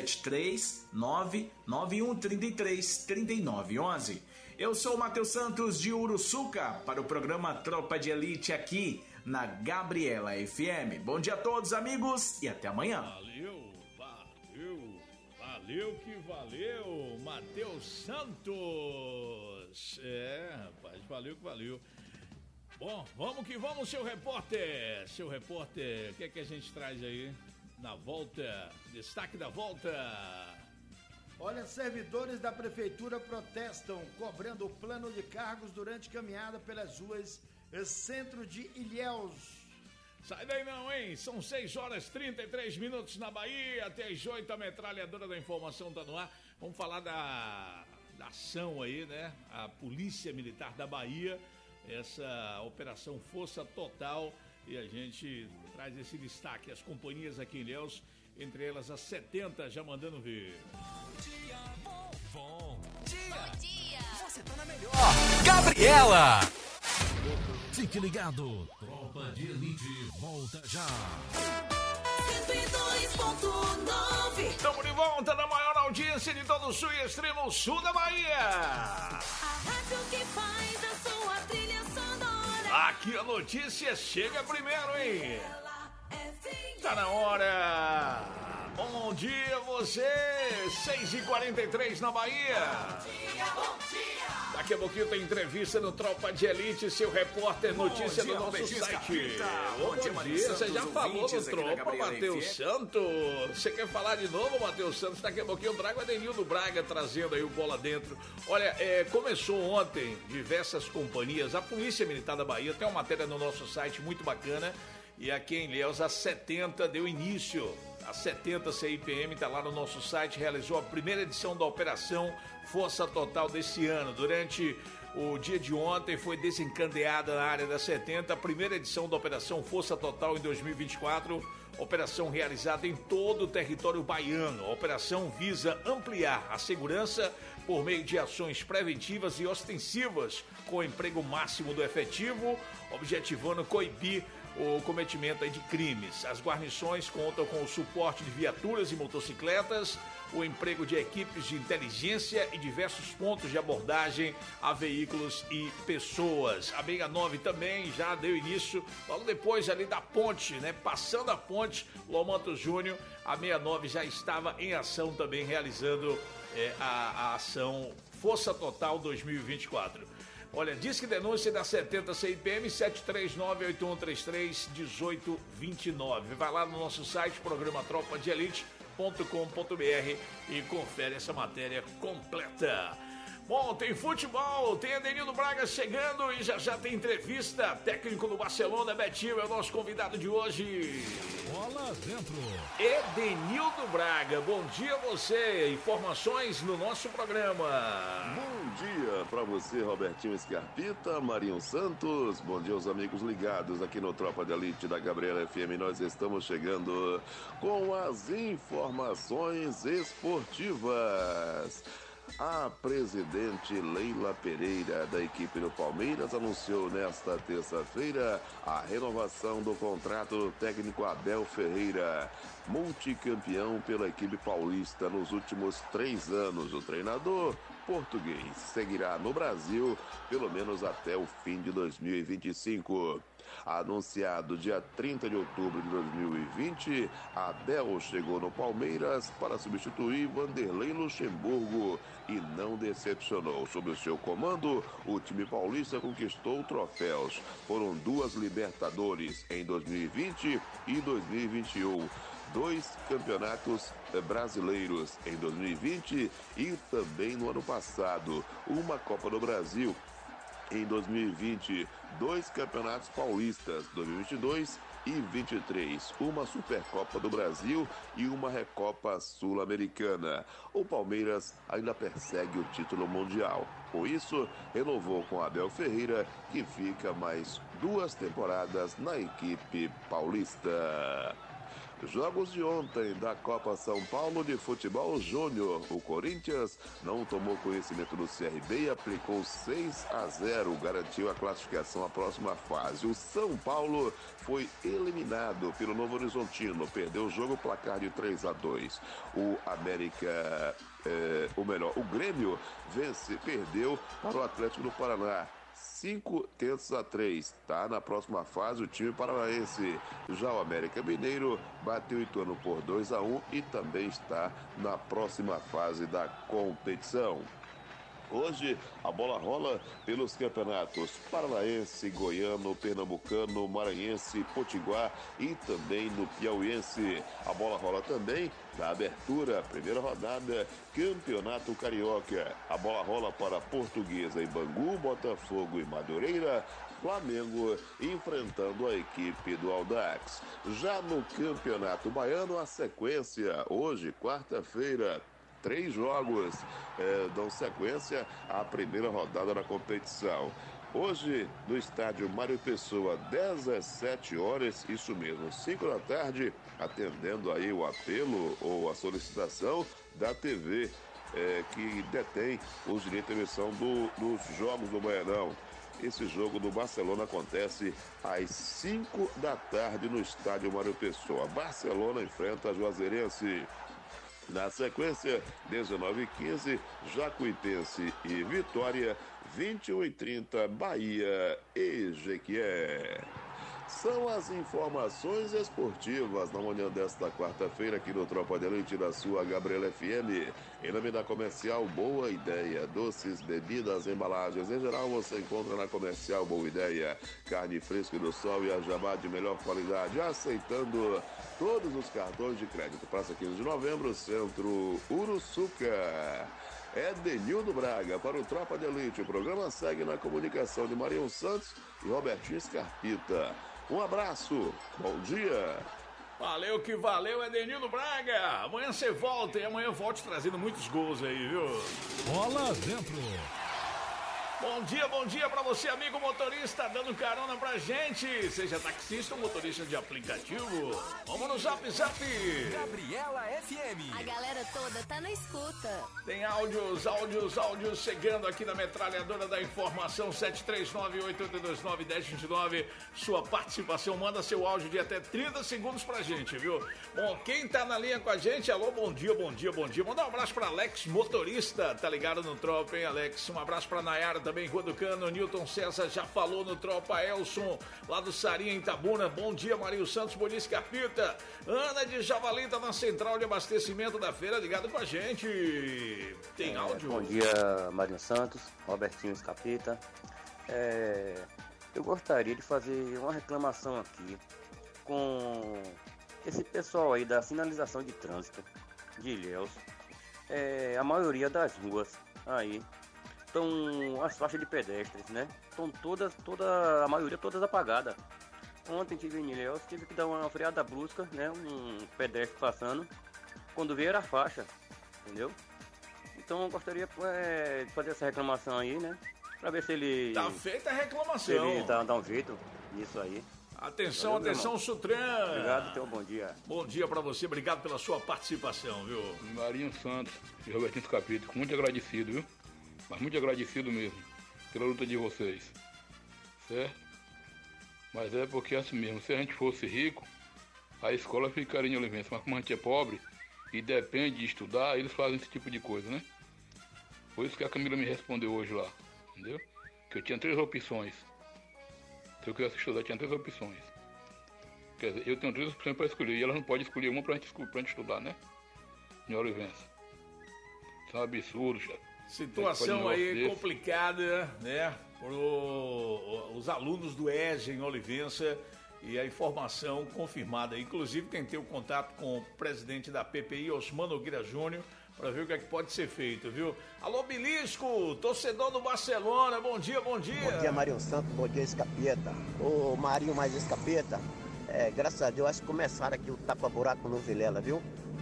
73991333911. Eu sou o Matheus Santos de Uruçuca para o programa Tropa de Elite aqui na Gabriela FM. Bom dia a todos, amigos, e até amanhã. Valeu que valeu, Matheus Santos. Rapaz, valeu que valeu. Bom, vamos que vamos, seu repórter. Seu repórter, o que é que a gente traz aí? Na volta, destaque da volta. Olha, servidores da prefeitura protestam, cobrando plano de cargos durante caminhada pelas ruas centro de Ilhéus. Sai daí não, hein? São 6h33 na Bahia, até as 8 a metralhadora da informação tá no ar. Vamos falar da ação aí, né? A Polícia Militar da Bahia, essa operação Força Total, E a gente traz esse destaque, as companhias aqui em Ilhéus, entre elas a 70, já mandando ver. Bom dia. Bom dia. Você tá na melhor. Gabriela. Fique ligado. Tropa de Elite volta já. 102.9. Estamos de volta na maior audiência de todo o sul e extremo sul da Bahia. A rádio que faz a sua trilha sonora. Aqui a notícia chega primeiro, hein? Tá na hora. Bom dia você, 6h43 na Bahia. Bom dia. Daqui a pouquinho tem entrevista no Tropa de Elite, seu repórter notícia do nosso site. Bom dia, você já falou no Tropa, Matheus Santos. Você quer falar de novo, Matheus Santos? Daqui a pouquinho eu trago a Denildo Braga trazendo aí o Bola Dentro. Olha, começou ontem diversas companhias, a Polícia Militar da Bahia, tem uma matéria no nosso site muito bacana. E aqui em Ilhéus, a 70 deu início. A 70 CIPM está lá no nosso site, realizou a primeira edição da Operação Força Total desse ano. Durante o dia de ontem foi desencadeada na área da 70 a primeira edição da Operação Força Total em 2024. Operação realizada em todo o território baiano. A operação visa ampliar a segurança por meio de ações preventivas e ostensivas com o emprego máximo do efetivo, objetivando coibir o cometimento de crimes. As guarnições contam com o suporte de viaturas e motocicletas, o emprego de equipes de inteligência e diversos pontos de abordagem a veículos e pessoas. A 69 também já deu início, logo depois ali da ponte, né? Passando a ponte, Lomanto Júnior, a 69 já estava em ação também, realizando a ação Força Total 2024. Olha, disque denúncia da 70 CIPM 739-8133-1829. Vai lá no nosso site, programa Tropa de Elite.com.br e confere essa matéria completa. Bom, tem futebol, tem Denildo Braga chegando e já tem entrevista. Técnico do Barcelona, Betinho, é o nosso convidado de hoje. Bola Dentro. Denildo Braga, bom dia a você. Informações no nosso programa. Bom dia para você, Robertinho Scarpita, Marinho Santos. Bom dia aos amigos ligados aqui no Tropa de Elite da Gabriela FM. Nós estamos chegando com as informações esportivas. A presidente Leila Pereira, da equipe do Palmeiras, anunciou nesta terça-feira a renovação do contrato do técnico Abel Ferreira, multicampeão pela equipe paulista nos últimos 3 anos. O treinador português seguirá no Brasil pelo menos até o fim de 2025. Anunciado dia 30 de outubro de 2020, Abel chegou no Palmeiras para substituir Vanderlei Luxemburgo e não decepcionou. Sob o seu comando, o time paulista conquistou troféus. Foram 2 Libertadores em 2020 e 2021. 2 campeonatos brasileiros em 2020 e também no ano passado. Uma Copa do Brasil em 2020, 2 campeonatos paulistas, 2022 e 23, uma Supercopa do Brasil e uma Recopa Sul-Americana. O Palmeiras ainda persegue o título mundial. Por isso, renovou com Abel Ferreira, que fica mais 2 temporadas na equipe paulista. Jogos de ontem da Copa São Paulo de Futebol Júnior. O Corinthians não tomou conhecimento do CRB e aplicou 6-0, garantiu a classificação à próxima fase. O São Paulo foi eliminado pelo Novo Horizontino, perdeu o jogo, placar de 3-2. O América, o Grêmio perdeu para o Atlético do Paraná. 5-3, está na próxima fase o time paranaense. Já o América Mineiro bateu Ituano por 2-1 e também está na próxima fase da competição. Hoje a bola rola pelos campeonatos paranaense, goiano, pernambucano, maranhense, potiguar e também no piauiense. A bola rola também na abertura, primeira rodada, campeonato carioca. A bola rola para Portuguesa em Bangu, Botafogo e Madureira. Flamengo enfrentando a equipe do Audax. Já no campeonato baiano, a sequência, hoje, quarta-feira, 3 jogos dão sequência à primeira rodada da competição. Hoje, no estádio Mário Pessoa, 17 horas, isso mesmo, 5 da tarde, atendendo aí o apelo ou a solicitação da TV, que detém os direitos de emissão dos jogos do Baianão. Esse jogo do Barcelona acontece às 5 da tarde no estádio Mário Pessoa. Barcelona enfrenta a Juazeirense. Na sequência, 19h15, Jacuipense e Vitória, 21h30, Bahia e Jequié. São as informações esportivas na manhã desta quarta-feira aqui no Tropa de Elite da sua Gabriela FM. Em nome da Comercial Boa Ideia, doces, bebidas, embalagens. Em geral você encontra na Comercial Boa Ideia. Carne fresca do sol e a jabá de melhor qualidade, aceitando todos os cartões de crédito. Praça 15 de novembro, Centro Uruçuca. Denildo Braga para o Tropa de Elite. O programa segue na comunicação de Marinho Santos e Robertinho Scarpita. Um abraço, bom dia. Valeu que valeu, Edenildo Braga. Amanhã você volta e amanhã eu volto trazendo muitos gols aí, viu? Bola dentro. Bom dia pra você, amigo motorista, dando carona pra gente. Seja taxista ou motorista de aplicativo. Vamos no Zap Zap. Gabriela FM. A galera toda tá na escuta. Tem áudios chegando aqui na metralhadora da informação 739-8229-1029. Sua participação, manda seu áudio de até 30 segundos pra gente, viu? Bom, quem tá na linha com a gente, alô, bom dia. Mandar um abraço pra Alex, motorista, tá ligado no Tropa, hein, Alex? Um abraço pra Nayara também, Rua do Cano, Newton César já falou no Tropa, Elson, lá do Sarinha, em Itabuna. Bom dia, Marinho Santos, bom dia, Scarpita. Ana de Javali tá na central de abastecimento da feira, ligado com a gente. Tem áudio? Bom dia, Marinho Santos, Robertinho Scarpita. Eu gostaria de fazer uma reclamação aqui com esse pessoal aí da sinalização de trânsito de Ilhéus. A maioria das ruas aí estão as faixas de pedestres, né? Estão a maioria todas apagadas. Ontem tive em Ilhéus, tive que dar uma freada brusca, né? Um pedestre passando. Quando veio era a faixa, entendeu? Então eu gostaria de fazer essa reclamação aí, né? Pra ver se ele... Tá feita a reclamação. Se ele dá um jeito nisso aí. Atenção, Valeu, atenção, Sutran. Obrigado, tenha um bom dia. Bom dia pra você, obrigado pela sua participação, viu? Marinho Santos e Robertinho Scarpita, muito agradecido, viu? Mas muito agradecido mesmo pela luta de vocês, certo? Mas é porque é assim mesmo, se a gente fosse rico, a escola ficaria em Olivença, mas como a gente é pobre e depende de estudar, eles fazem esse tipo de coisa, né? Por isso que a Camila me respondeu hoje lá, entendeu? Que eu tinha 3 opções. Se eu quisesse estudar, tinha 3 opções. Quer dizer, eu tenho 3 opções para escolher, e ela não pode escolher uma pra gente estudar, né? Em Olivença. Isso é um absurdo, chefe. Situação aí complicada, né? Para os alunos do EJA em Olivença, e a informação confirmada. Inclusive, tentei o contato com o presidente da PPI, Osman Nogueira Júnior, para ver o que é que pode ser feito, viu? Alô, Belisco, torcedor do Barcelona, bom dia. Bom dia, Marinho Santos, bom dia, Escapeta. Ô, Marinho mais Escapeta, graças a Deus, acho que começaram aqui o tapa-buraco no Vilela, viu?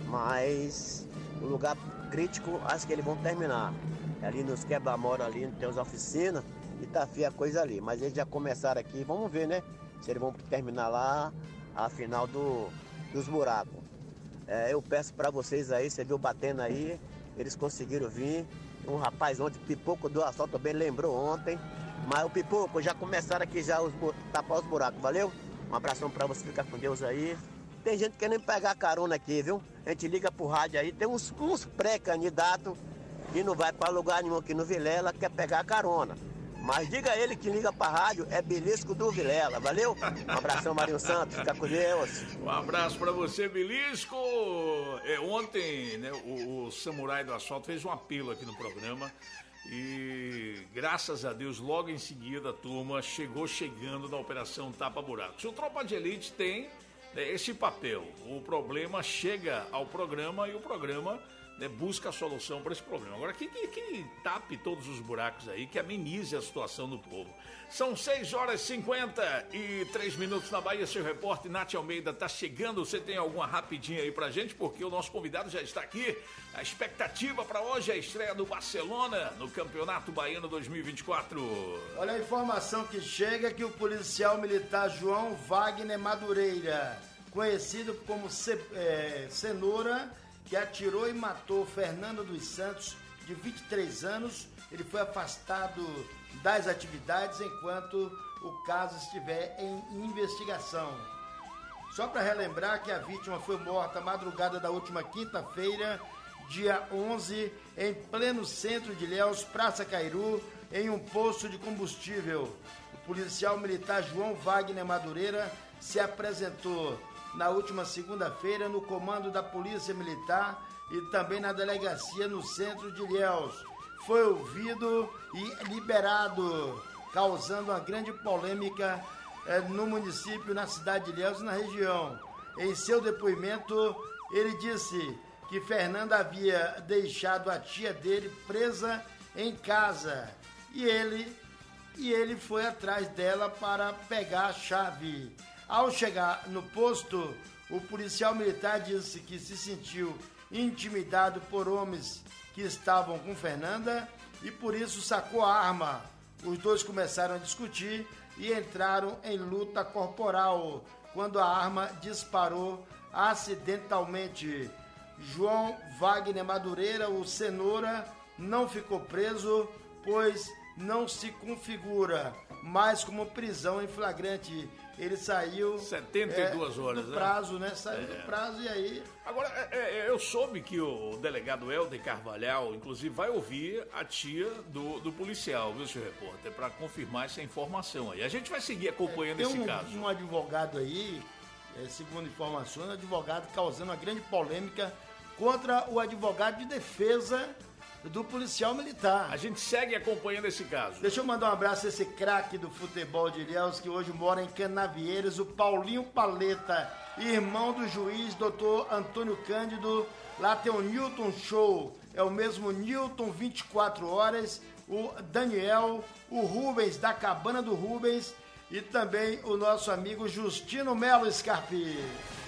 Mas o lugar crítico, acho que eles vão terminar. Ali nos quebra-mora, ali tem as oficinas, e tá feia a coisa ali. Mas eles já começaram aqui, vamos ver, né? Se eles vão terminar lá a final dos buracos. Eu peço pra vocês aí, você viu batendo aí, eles conseguiram vir. Um rapaz ontem, Pipoco do asfalto, também lembrou ontem. Mas o Pipoco, já começaram aqui já tapar os buracos, valeu? Um abração pra você, ficar com Deus aí. Tem gente querendo pegar carona aqui, viu? A gente liga pro rádio aí, tem uns pré-candidatos que não vai pra lugar nenhum aqui no Vilela, quer pegar carona. Mas diga a ele que liga pra rádio, é Belisco do Vilela, valeu? Um abração, Marinho Santos, fica com Deus. Um abraço pra você, Belisco. Ontem, né, o Samurai do Asfalto fez um apelo aqui no programa e, graças a Deus, logo em seguida a turma chegando na Operação Tapa Buracos. O Tropa de Elite tem esse papel. O problema chega ao programa e o programa né, busca a solução para esse problema. Agora, que tape todos os buracos aí, que amenize a situação do povo. São 6h53 na Bahia. Seu repórter Nath Almeida tá chegando. Você tem alguma rapidinha aí pra gente? Porque o nosso convidado já está aqui. A expectativa para hoje é a estreia do Barcelona no Campeonato Baiano 2024. Olha a informação que chega, que o policial militar João Wagner Madureira, conhecido como Cenoura, que atirou e matou Fernando dos Santos, de 23 anos, ele foi afastado das atividades enquanto o caso estiver em investigação. Só para relembrar que a vítima foi morta madrugada da última quinta-feira, dia 11, em pleno centro de Ilhéus, Praça Cairu, em um posto de combustível. O policial militar João Wagner Madureira se apresentou na última segunda-feira no comando da Polícia Militar e também na delegacia no centro de Ilhéus. Foi ouvido e liberado, causando uma grande polêmica no município, na cidade de Ilhéus e na região. Em seu depoimento, ele disse que Fernanda havia deixado a tia dele presa em casa e ele foi atrás dela para pegar a chave. Ao chegar no posto, o policial militar disse que se sentiu intimidado por homens que estavam com Fernanda e por isso sacou a arma. Os dois começaram a discutir e entraram em luta corporal quando a arma disparou acidentalmente. João Wagner Madureira, o Cenoura, não ficou preso, pois não se configura mais como prisão em flagrante. Ele saiu 72 horas, do prazo, né? Saiu do prazo e aí... Agora, eu soube que o delegado Helder Carvalhal, inclusive, vai ouvir a tia do policial, viu, senhor repórter, para confirmar essa informação aí. A gente vai seguir acompanhando esse caso. Tem um advogado aí, segundo informações, um advogado causando uma grande polêmica contra o advogado de defesa do policial militar. A gente segue acompanhando esse caso. Deixa eu mandar um abraço a esse craque do futebol de Ilhéus, que hoje mora em Canavieiras, o Paulinho Paleta, irmão do juiz Dr. Antônio Cândido. Lá tem o Newton Show, é o mesmo Newton 24 horas, o Daniel, o Rubens da Cabana do Rubens e também o nosso amigo Justino Melo Scarpi.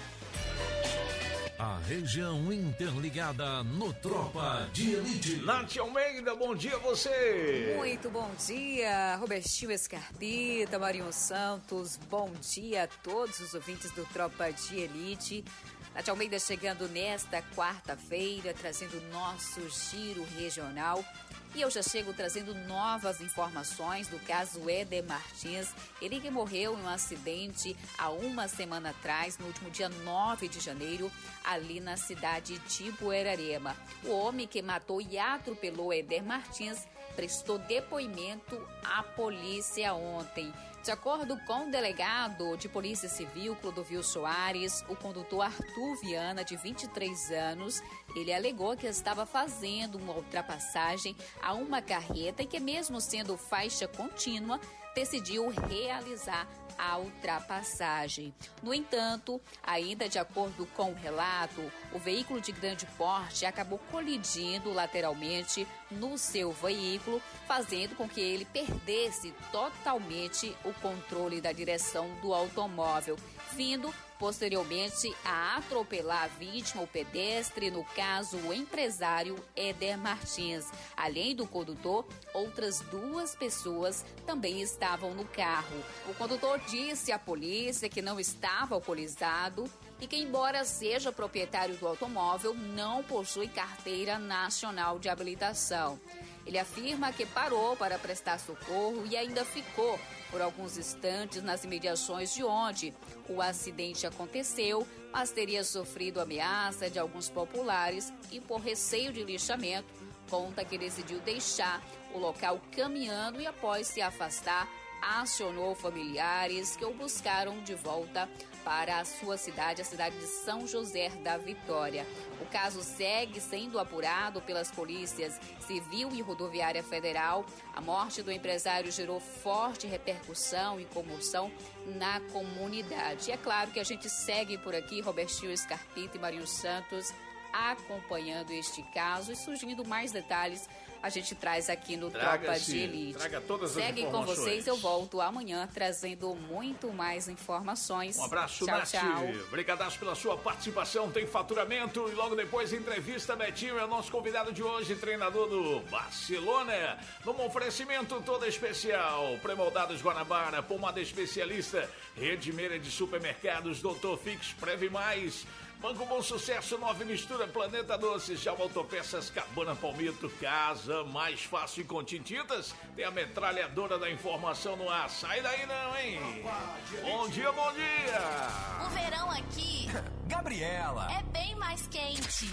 A região interligada no Tropa de Elite. Nath Almeida, bom dia a você. Muito bom dia, Robertinho Scarpita, Marinho Santos, bom dia a todos os ouvintes do Tropa de Elite. Nath Almeida chegando nesta quarta-feira, trazendo o nosso giro regional. E eu já chego trazendo novas informações do caso Éder Martins, ele que morreu em um acidente há uma semana atrás, no último dia 9 de janeiro, ali na cidade de Buerarema. O homem que matou e atropelou Éder Martins prestou depoimento à polícia ontem. De acordo com o delegado de Polícia Civil, Clodovil Soares, o condutor Arthur Viana, de 23 anos, ele alegou que estava fazendo uma ultrapassagem a uma carreta e que, mesmo sendo faixa contínua, decidiu realizar a ultrapassagem. No entanto, ainda de acordo com o relato, o veículo de grande porte acabou colidindo lateralmente no seu veículo, fazendo com que ele perdesse totalmente o controle da direção do automóvel, vindo posteriormente a atropelar a vítima, o pedestre, no caso o empresário Éder Martins. Além do condutor, outras duas pessoas também estavam no carro. O condutor disse à polícia que não estava alcoolizado e que, embora seja proprietário do automóvel, não possui carteira nacional de habilitação. Ele afirma que parou para prestar socorro e ainda ficou por alguns instantes nas imediações de onde o acidente aconteceu, mas teria sofrido ameaça de alguns populares e, por receio de lixamento, conta que decidiu deixar o local caminhando e, após se afastar, acionou familiares que o buscaram de volta para a sua cidade, a cidade de São José da Vitória. O caso segue sendo apurado pelas polícias Civil e Rodoviária Federal. A morte do empresário gerou forte repercussão e comoção na comunidade. E é claro que a gente segue por aqui, Robertinho Scarpita e Marinho Santos, acompanhando este caso e surgindo mais detalhes, a gente traz aqui no Tropa de Elite. Traga todas as Seguem com vocês, eu volto amanhã trazendo muito mais informações. Um abraço, tchau, Nath. tchau. Obrigadaço pela sua participação. Tem faturamento e logo depois entrevista. Betinho é o nosso convidado de hoje, treinador do Barcelona. Num oferecimento todo especial. Premoldados Guanabara, pomada especialista, Rede Meira de Supermercados, Doutor Fix, Preve Mais, Banco Bom Sucesso, Nova Mistura, Planeta Doces, Jalma Autopeças, Cabana Palmito, Casa Mais Fácil e Contintintas. Tem a metralhadora da informação no ar. Sai daí não, hein? Bom dia, bom dia! O verão aqui, Gabriela, é bem mais quente.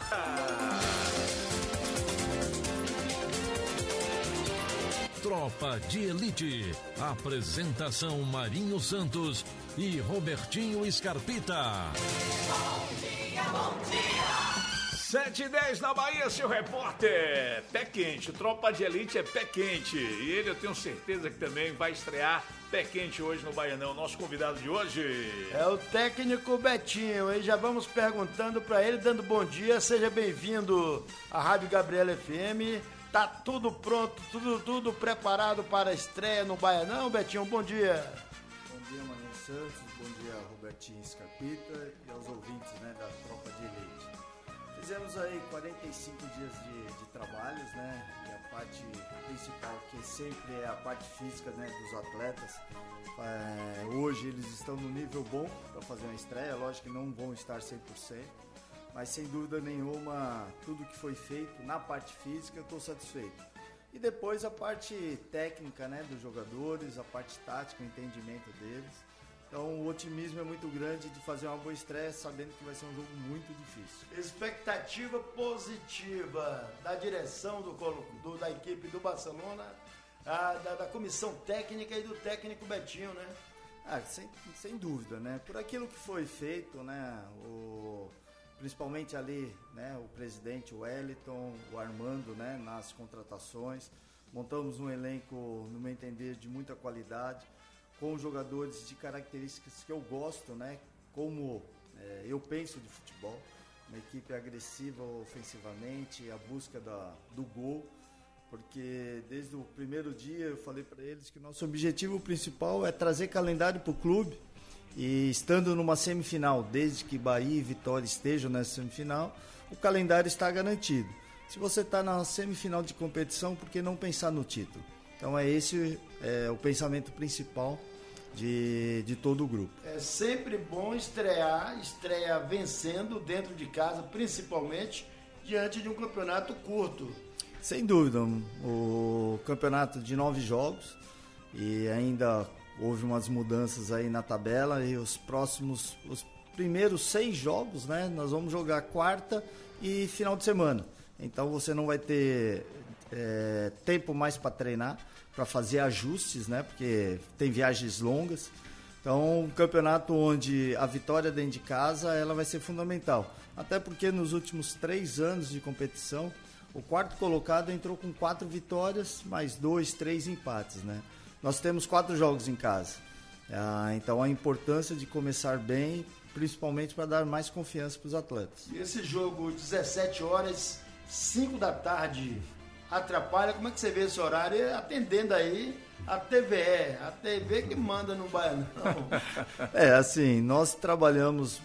Tropa de Elite. Apresentação Marinho Santos e Robertinho Scarpita. Bom dia, bom dia. 7h10 na Bahia, seu repórter. Pé quente, Tropa de Elite é pé quente. E ele, eu tenho certeza que também vai estrear pé quente hoje no Baianão. Nosso convidado de hoje é o técnico Betinho. E já vamos perguntando para ele, dando bom dia. Seja bem-vindo à Rádio Gabriela FM. Tá tudo pronto, tudo preparado para a estreia no Baianão, Betinho? Bom dia. Bom dia, Marinho Santos. Bom dia, Robertinho Scarpita e aos ouvintes, né, da Tropa de Elite. Fizemos aí 45 dias de trabalhos, né? E a parte principal, que sempre é a parte física, né, dos atletas. Hoje eles estão no nível bom para fazer uma estreia. Lógico que não vão estar 100%. Mas sem dúvida nenhuma, tudo que foi feito na parte física eu estou satisfeito. E depois a parte técnica, né, dos jogadores, a parte tática, o entendimento deles. Então o otimismo é muito grande de fazer uma boa estreia, sabendo que vai ser um jogo muito difícil. Expectativa positiva da direção da equipe do Barcelona, da comissão técnica e do técnico Betinho, né? Sem dúvida, né? Por aquilo que foi feito, né? Principalmente ali, né, o presidente, o Wellington, o Armando, né, nas contratações. Montamos um elenco, no meu entender, de muita qualidade, com jogadores de características que eu gosto, né, como eu penso de futebol. Uma equipe agressiva ofensivamente, a busca do gol, porque desde o primeiro dia eu falei para eles que nosso objetivo principal é trazer calendário para o clube. E estando numa semifinal, desde que Bahia e Vitória estejam nessa semifinal, o calendário está garantido. Se você está na semifinal de competição, por que não pensar no título? Então esse o pensamento principal de todo o grupo. É sempre bom estrear vencendo dentro de casa, principalmente diante de um campeonato curto. Sem dúvida, o campeonato de 9 jogos e ainda houve umas mudanças aí na tabela e os primeiros 6 jogos, né, nós vamos jogar quarta e final de semana. Então você não vai ter tempo mais para treinar, para fazer ajustes, né, porque tem viagens longas. Então um campeonato onde a vitória dentro de casa ela vai ser fundamental. Até porque nos últimos 3 anos de competição, o quarto colocado entrou com 4 vitórias, mais 2, 3 empates, né? Nós temos 4 jogos em casa, então a importância de começar bem, principalmente para dar mais confiança para os atletas. E esse jogo, 17 horas, 5 da tarde, atrapalha? Como é que você vê esse horário? Atendendo aí a TVE, a TV que manda no Baianão. Assim, nós trabalhamos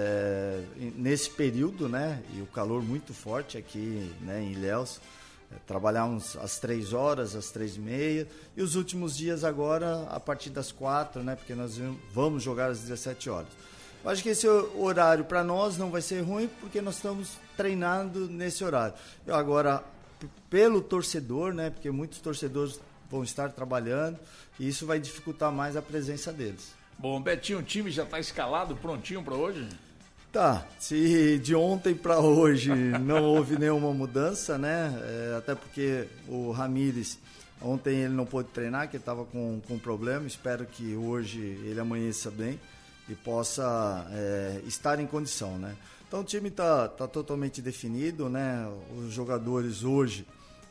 nesse período, né, e o calor muito forte aqui, né, em Ilhéus. Trabalhamos às 3 horas, às 3h30 e os últimos dias agora a partir das 4, né, porque nós vamos jogar às 17 horas. Eu acho que esse horário para nós não vai ser ruim porque nós estamos treinando nesse horário. Agora, pelo torcedor, né, porque muitos torcedores vão estar trabalhando e isso vai dificultar mais a presença deles. Bom, Betinho, o time já está escalado, prontinho para hoje? Tá, se de ontem para hoje não houve nenhuma mudança, né? Até porque o Ramires, ontem ele não pôde treinar, que ele estava com problema. Espero que hoje ele amanheça bem e possa estar em condição, né? Então o time tá totalmente definido, né? Os jogadores hoje,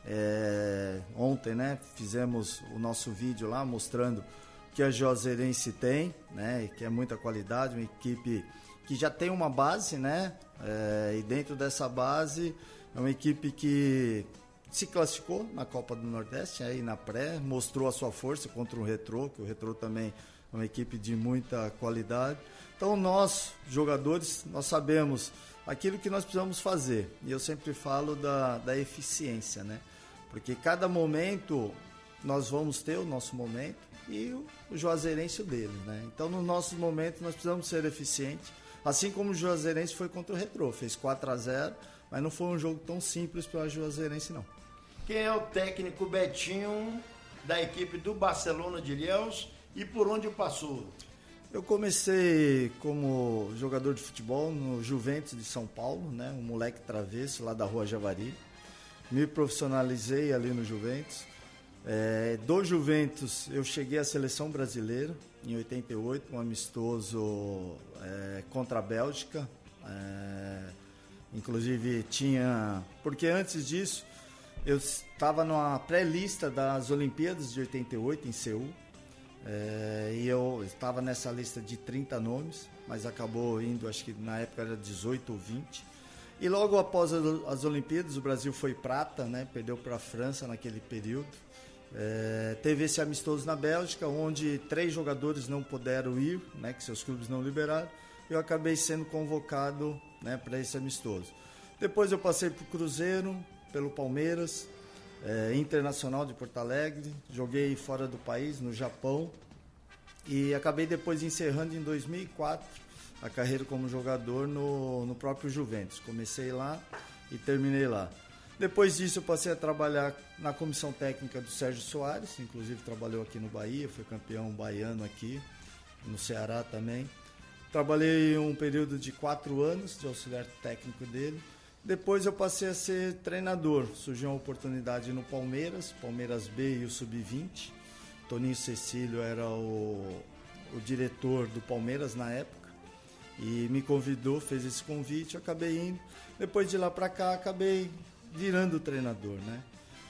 ontem, né? Fizemos o nosso vídeo lá mostrando que a Juazeirense tem, né? Que é muita qualidade, uma equipe que já tem uma base, né? E dentro dessa base é uma equipe que se classificou na Copa do Nordeste, aí na pré, mostrou a sua força contra o Retrô, que o Retrô também é uma equipe de muita qualidade. Então nós, jogadores, nós sabemos aquilo que nós precisamos fazer. E eu sempre falo da eficiência, né? Porque cada momento nós vamos ter o nosso momento e o Juazeirense o dele, né? Então nos nossos momentos nós precisamos ser eficientes, assim como o Juazeirense foi contra o Retrô, fez 4-0, mas não foi um jogo tão simples para o Juazeirense não. Quem é o técnico Betinho da equipe do Barcelona de Ilhéus e por onde passou? Eu comecei como jogador de futebol no Juventus de São Paulo, né? Um moleque travesso lá da Rua Javari. Me profissionalizei ali no Juventus. Do Juventus eu cheguei à seleção brasileira em 88, um amistoso contra a Bélgica. Inclusive tinha... Porque antes disso eu estava numa pré-lista das Olimpíadas de 88 em Seul. E eu estava nessa lista de 30 nomes, mas acabou indo, acho que na época era 18 ou 20. E logo após as Olimpíadas, o Brasil foi prata, né? Perdeu para a França naquele período. Teve esse amistoso na Bélgica, onde 3 jogadores não puderam ir, né? Que seus clubes não liberaram. Eu acabei sendo convocado, né? Para esse amistoso. Depois eu passei para o Cruzeiro, pelo Palmeiras. Internacional de Porto Alegre, joguei fora do país, no Japão, e acabei depois encerrando em 2004 a carreira como jogador no próprio Juventus. Comecei lá e terminei lá. Depois disso eu passei a trabalhar na comissão técnica do Sérgio Soares, inclusive trabalhou aqui no Bahia, foi campeão baiano aqui, no Ceará também. Trabalhei um período de 4 anos de auxiliar técnico dele. Depois eu passei a ser treinador. Surgiu uma oportunidade no Palmeiras B e o Sub-20. Toninho Cecílio era o diretor do Palmeiras na época e me convidou, fez esse convite, eu acabei indo. Depois de lá para cá, acabei virando treinador, né?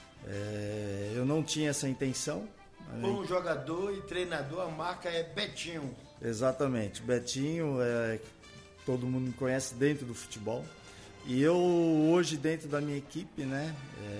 Eu não tinha essa intenção. Como jogador e treinador, a marca é Betinho. Exatamente, Betinho, todo mundo me conhece dentro do futebol. E eu hoje dentro da minha equipe, né,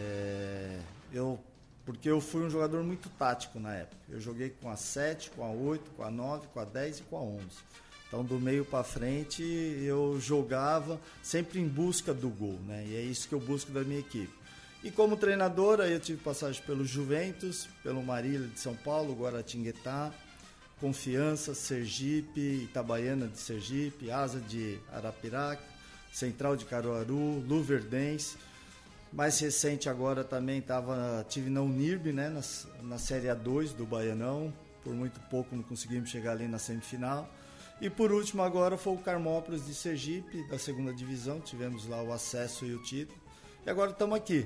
porque eu fui um jogador muito tático na época. Eu joguei com a 7, com a 8, com a 9, com a 10 e com a 11. Então do meio para frente eu jogava sempre em busca do gol, né, e é isso que eu busco da minha equipe. E como treinador aí eu tive passagem pelo Juventus, pelo Marília de São Paulo, Guaratinguetá, Confiança, Sergipe, Itabaiana de Sergipe, Asa de Arapiraca, Central de Caruaru, Luverdense. Mais recente agora também tive na Unirb, né, na Série A2 do Baianão. Por muito pouco não conseguimos chegar ali na semifinal. E por último agora foi o Carmópolis de Sergipe, da 2ª divisão. Tivemos lá o acesso e o título. E agora estamos aqui,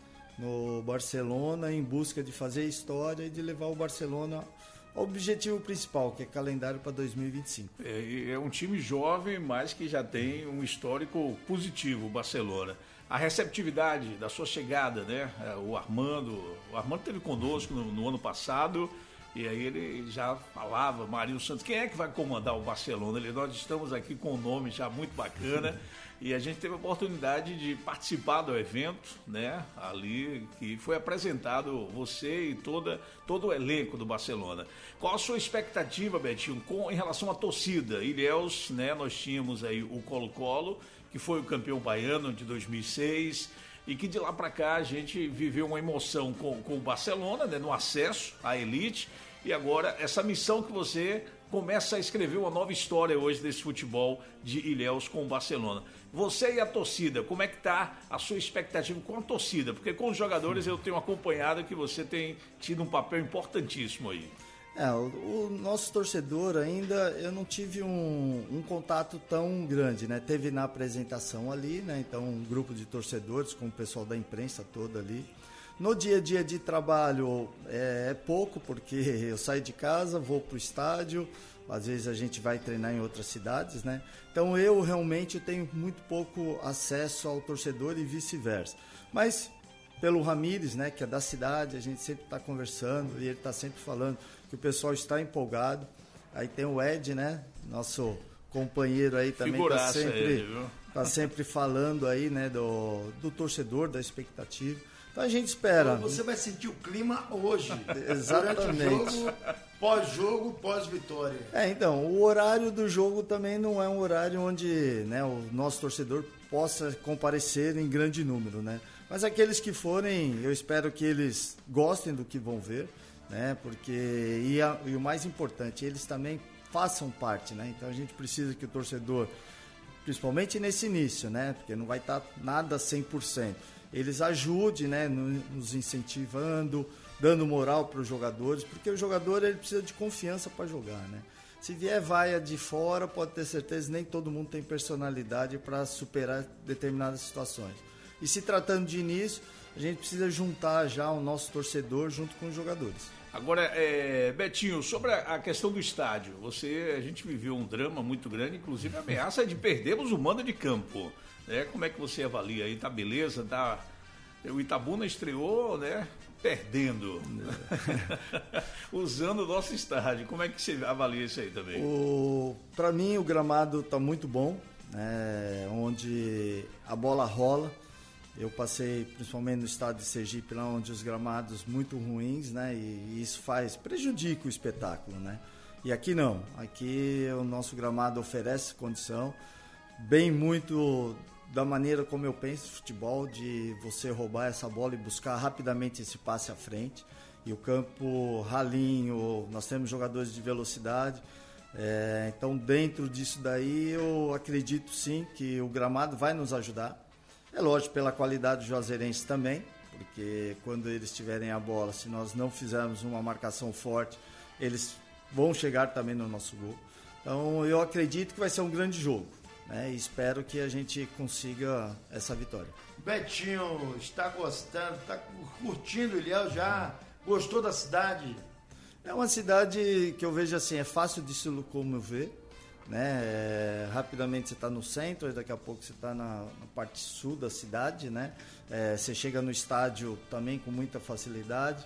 no Barcelona, em busca de fazer história e de levar o Barcelona ao objetivo principal, que é calendário para 2025. É um time jovem, mas que já tem um histórico positivo, o Barcelona. A receptividade da sua chegada, né? O Armando esteve conosco no ano passado, e aí ele já falava, Marinho Santos, quem é que vai comandar o Barcelona? Nós estamos aqui com um nome já muito bacana, e a gente teve a oportunidade de participar do evento, né? Ali, que foi apresentado você e todo o elenco do Barcelona. Qual a sua expectativa, Betinho, em relação à torcida? Ilhéus, né? Nós tínhamos aí o Colo-Colo, que foi o campeão baiano de 2006, e que de lá para cá a gente viveu uma emoção com o Barcelona, né? No acesso à elite, e agora essa missão que você começa a escrever uma nova história hoje desse futebol de Ilhéus com o Barcelona. Você e a torcida, como é que está a sua expectativa com a torcida? Porque com os jogadores eu tenho acompanhado que você tem tido um papel importantíssimo aí. O nosso torcedor ainda, eu não tive um contato tão grande, né? Teve na apresentação ali, né? Então um grupo de torcedores com o pessoal da imprensa toda ali. No dia a dia de trabalho é pouco, porque eu saio de casa, vou para o estádio, às vezes a gente vai treinar em outras cidades, né? Então eu realmente tenho muito pouco acesso ao torcedor e vice-versa. Mas pelo Ramires, né, que é da cidade, a gente sempre está conversando e ele está sempre falando que o pessoal está empolgado. Aí tem o Ed, né, nosso companheiro aí também Figuraça ele, viu? tá sempre falando aí, né, do torcedor, da expectativa. Então a gente espera. Então você vai sentir o clima hoje. Exatamente. Durante o jogo, pós-jogo, pós-vitória. Então, o horário do jogo também não é um horário onde, né, o nosso torcedor possa comparecer em grande número, né? Mas aqueles que forem, eu espero que eles gostem do que vão ver, né? Porque, e o mais importante, eles também façam parte, né? Então a gente precisa que o torcedor, principalmente nesse início, né? Porque não vai estar nada 100%. Eles ajudem, né? Nos incentivando, dando moral para os jogadores, porque o jogador ele precisa de confiança para jogar, né? Se vier vaia de fora, pode ter certeza, nem todo mundo tem personalidade para superar determinadas situações. E se tratando de início, a gente precisa juntar já o nosso torcedor junto com os jogadores. Agora, Betinho, sobre a questão do estádio, a gente viveu um drama muito grande, inclusive a ameaça de perdermos o mando de campo. Né? Como é que você avalia aí? Tá beleza? O Itabuna estreou, né? Perdendo, usando o nosso estádio. Como é que você avalia isso aí também? Para mim, o gramado está muito bom, né? Onde a bola rola. Eu passei principalmente no estado de Sergipe, lá onde os gramados muito ruins, né? E isso prejudica o espetáculo, né? E aqui não. Aqui o nosso gramado oferece condição, bem muito da maneira como eu penso futebol, de você roubar essa bola e buscar rapidamente esse passe à frente. E o campo ralinho, nós temos jogadores de velocidade. Então, dentro disso daí, eu acredito sim que o gramado vai nos ajudar. É lógico, pela qualidade do Juazeirense também, porque quando eles tiverem a bola, se nós não fizermos uma marcação forte, eles vão chegar também no nosso gol. Então, eu acredito que vai ser um grande jogo. E espero que a gente consiga essa vitória. Betinho, está gostando, está curtindo o Ilhéus já? Gostou da cidade? É uma cidade que eu vejo assim, é fácil de se locomover, né? Rapidamente você está no centro, daqui a pouco você está na parte sul da cidade, né? Você chega no estádio também com muita facilidade.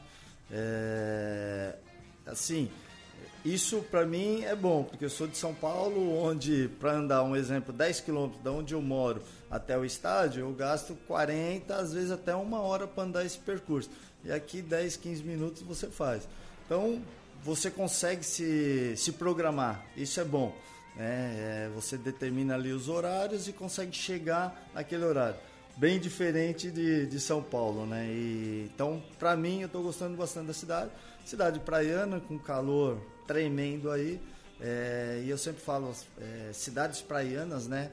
Assim, isso para mim é bom, porque eu sou de São Paulo, onde para andar, um exemplo, 10 quilômetros de onde eu moro até o estádio, eu gasto 40, às vezes até 1 hora para andar esse percurso. E aqui 10, 15 minutos você faz. Então, você consegue se programar, isso é bom. Você determina ali os horários e consegue chegar naquele horário. Bem diferente de São Paulo, né? Então, para mim, eu estou gostando bastante da cidade. Cidade praiana, com calor tremendo aí. E eu sempre falo, cidades praianas, né?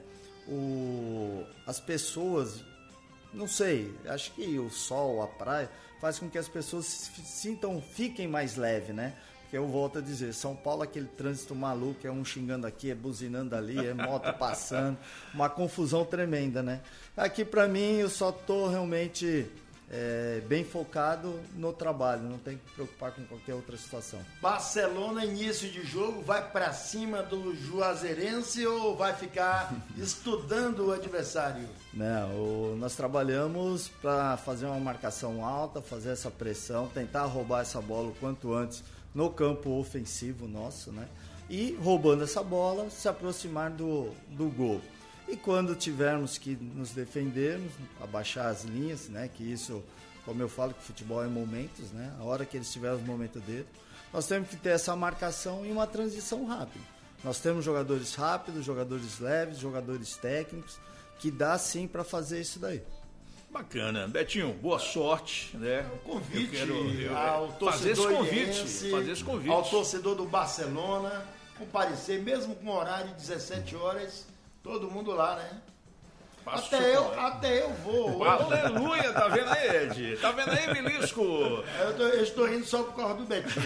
As pessoas, não sei, acho que o sol, a praia, faz com que as pessoas fiquem mais leves, né? Porque eu volto a dizer, São Paulo, aquele trânsito maluco, é um xingando aqui, é buzinando ali, é moto passando, uma confusão tremenda, né? Aqui pra mim, eu só tô realmente bem focado no trabalho, não tenho que me preocupar com qualquer outra situação. Barcelona, início de jogo, vai pra cima do Juazeirense ou vai ficar estudando o adversário? Não, nós trabalhamos para fazer uma marcação alta, fazer essa pressão, tentar roubar essa bola o quanto antes no campo ofensivo nosso, né? E roubando essa bola, se aproximar do gol. E quando tivermos que nos defendermos, abaixar as linhas, né? Que isso, como eu falo, que futebol é momentos, né? A hora que eles tiverem o momento dele, nós temos que ter essa marcação e uma transição rápida. Nós temos jogadores rápidos, jogadores leves, jogadores técnicos, que dá sim para fazer isso daí. Bacana. Betinho, boa sorte, né? Convite ao torcedor fazer esse convite ao torcedor do Barcelona comparecer, mesmo com horário de 17 horas, todo mundo lá, né? Até eu vou. Aleluia, tá vendo aí, Ed? Tá vendo aí, Milisco? Eu estou rindo só por causa do Betinho.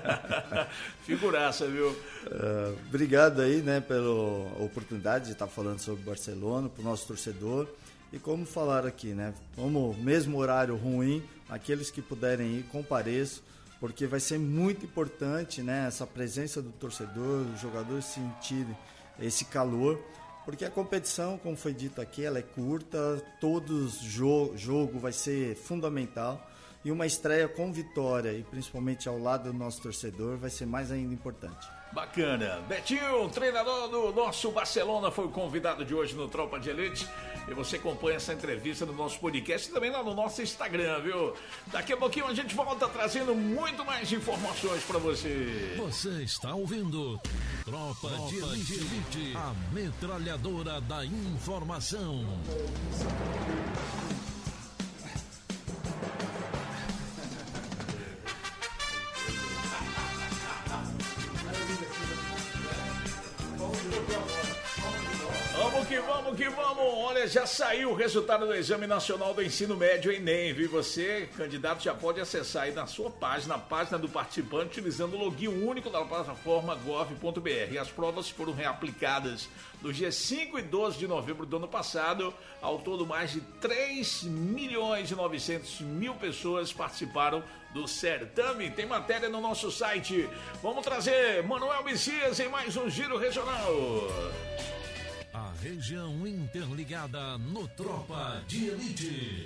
Figuraça, viu? Obrigado aí, né, pela oportunidade de estar falando sobre o Barcelona, pro nosso torcedor. E como falaram aqui, né? Como mesmo horário ruim, aqueles que puderem ir, compareçam, porque vai ser muito importante, né? Essa presença do torcedor, os jogadores sentirem esse calor, porque a competição, como foi dito aqui, ela é curta, jogo vai ser fundamental. E uma estreia com vitória, e principalmente ao lado do nosso torcedor, vai ser mais ainda importante. Bacana. Betinho, treinador do nosso Barcelona, foi o convidado de hoje no Tropa de Elite. E você acompanha essa entrevista no nosso podcast e também lá no nosso Instagram, viu? Daqui a pouquinho a gente volta trazendo muito mais informações pra você. Você está ouvindo Tropa de Elite, a metralhadora da informação. Vamos que vamos! Olha, já saiu o resultado do Exame Nacional do Ensino Médio, Enem, viu? Você, candidato, já pode acessar aí na sua página, a página do participante, utilizando o login único da plataforma gov.br. As provas foram reaplicadas nos dias 5 e 12 de novembro do ano passado. Ao todo, mais de 3.900.000 pessoas participaram do certame. Tem matéria no nosso site. Vamos trazer Manuel Messias em mais um Giro Regional. A região interligada no Tropa de Elite.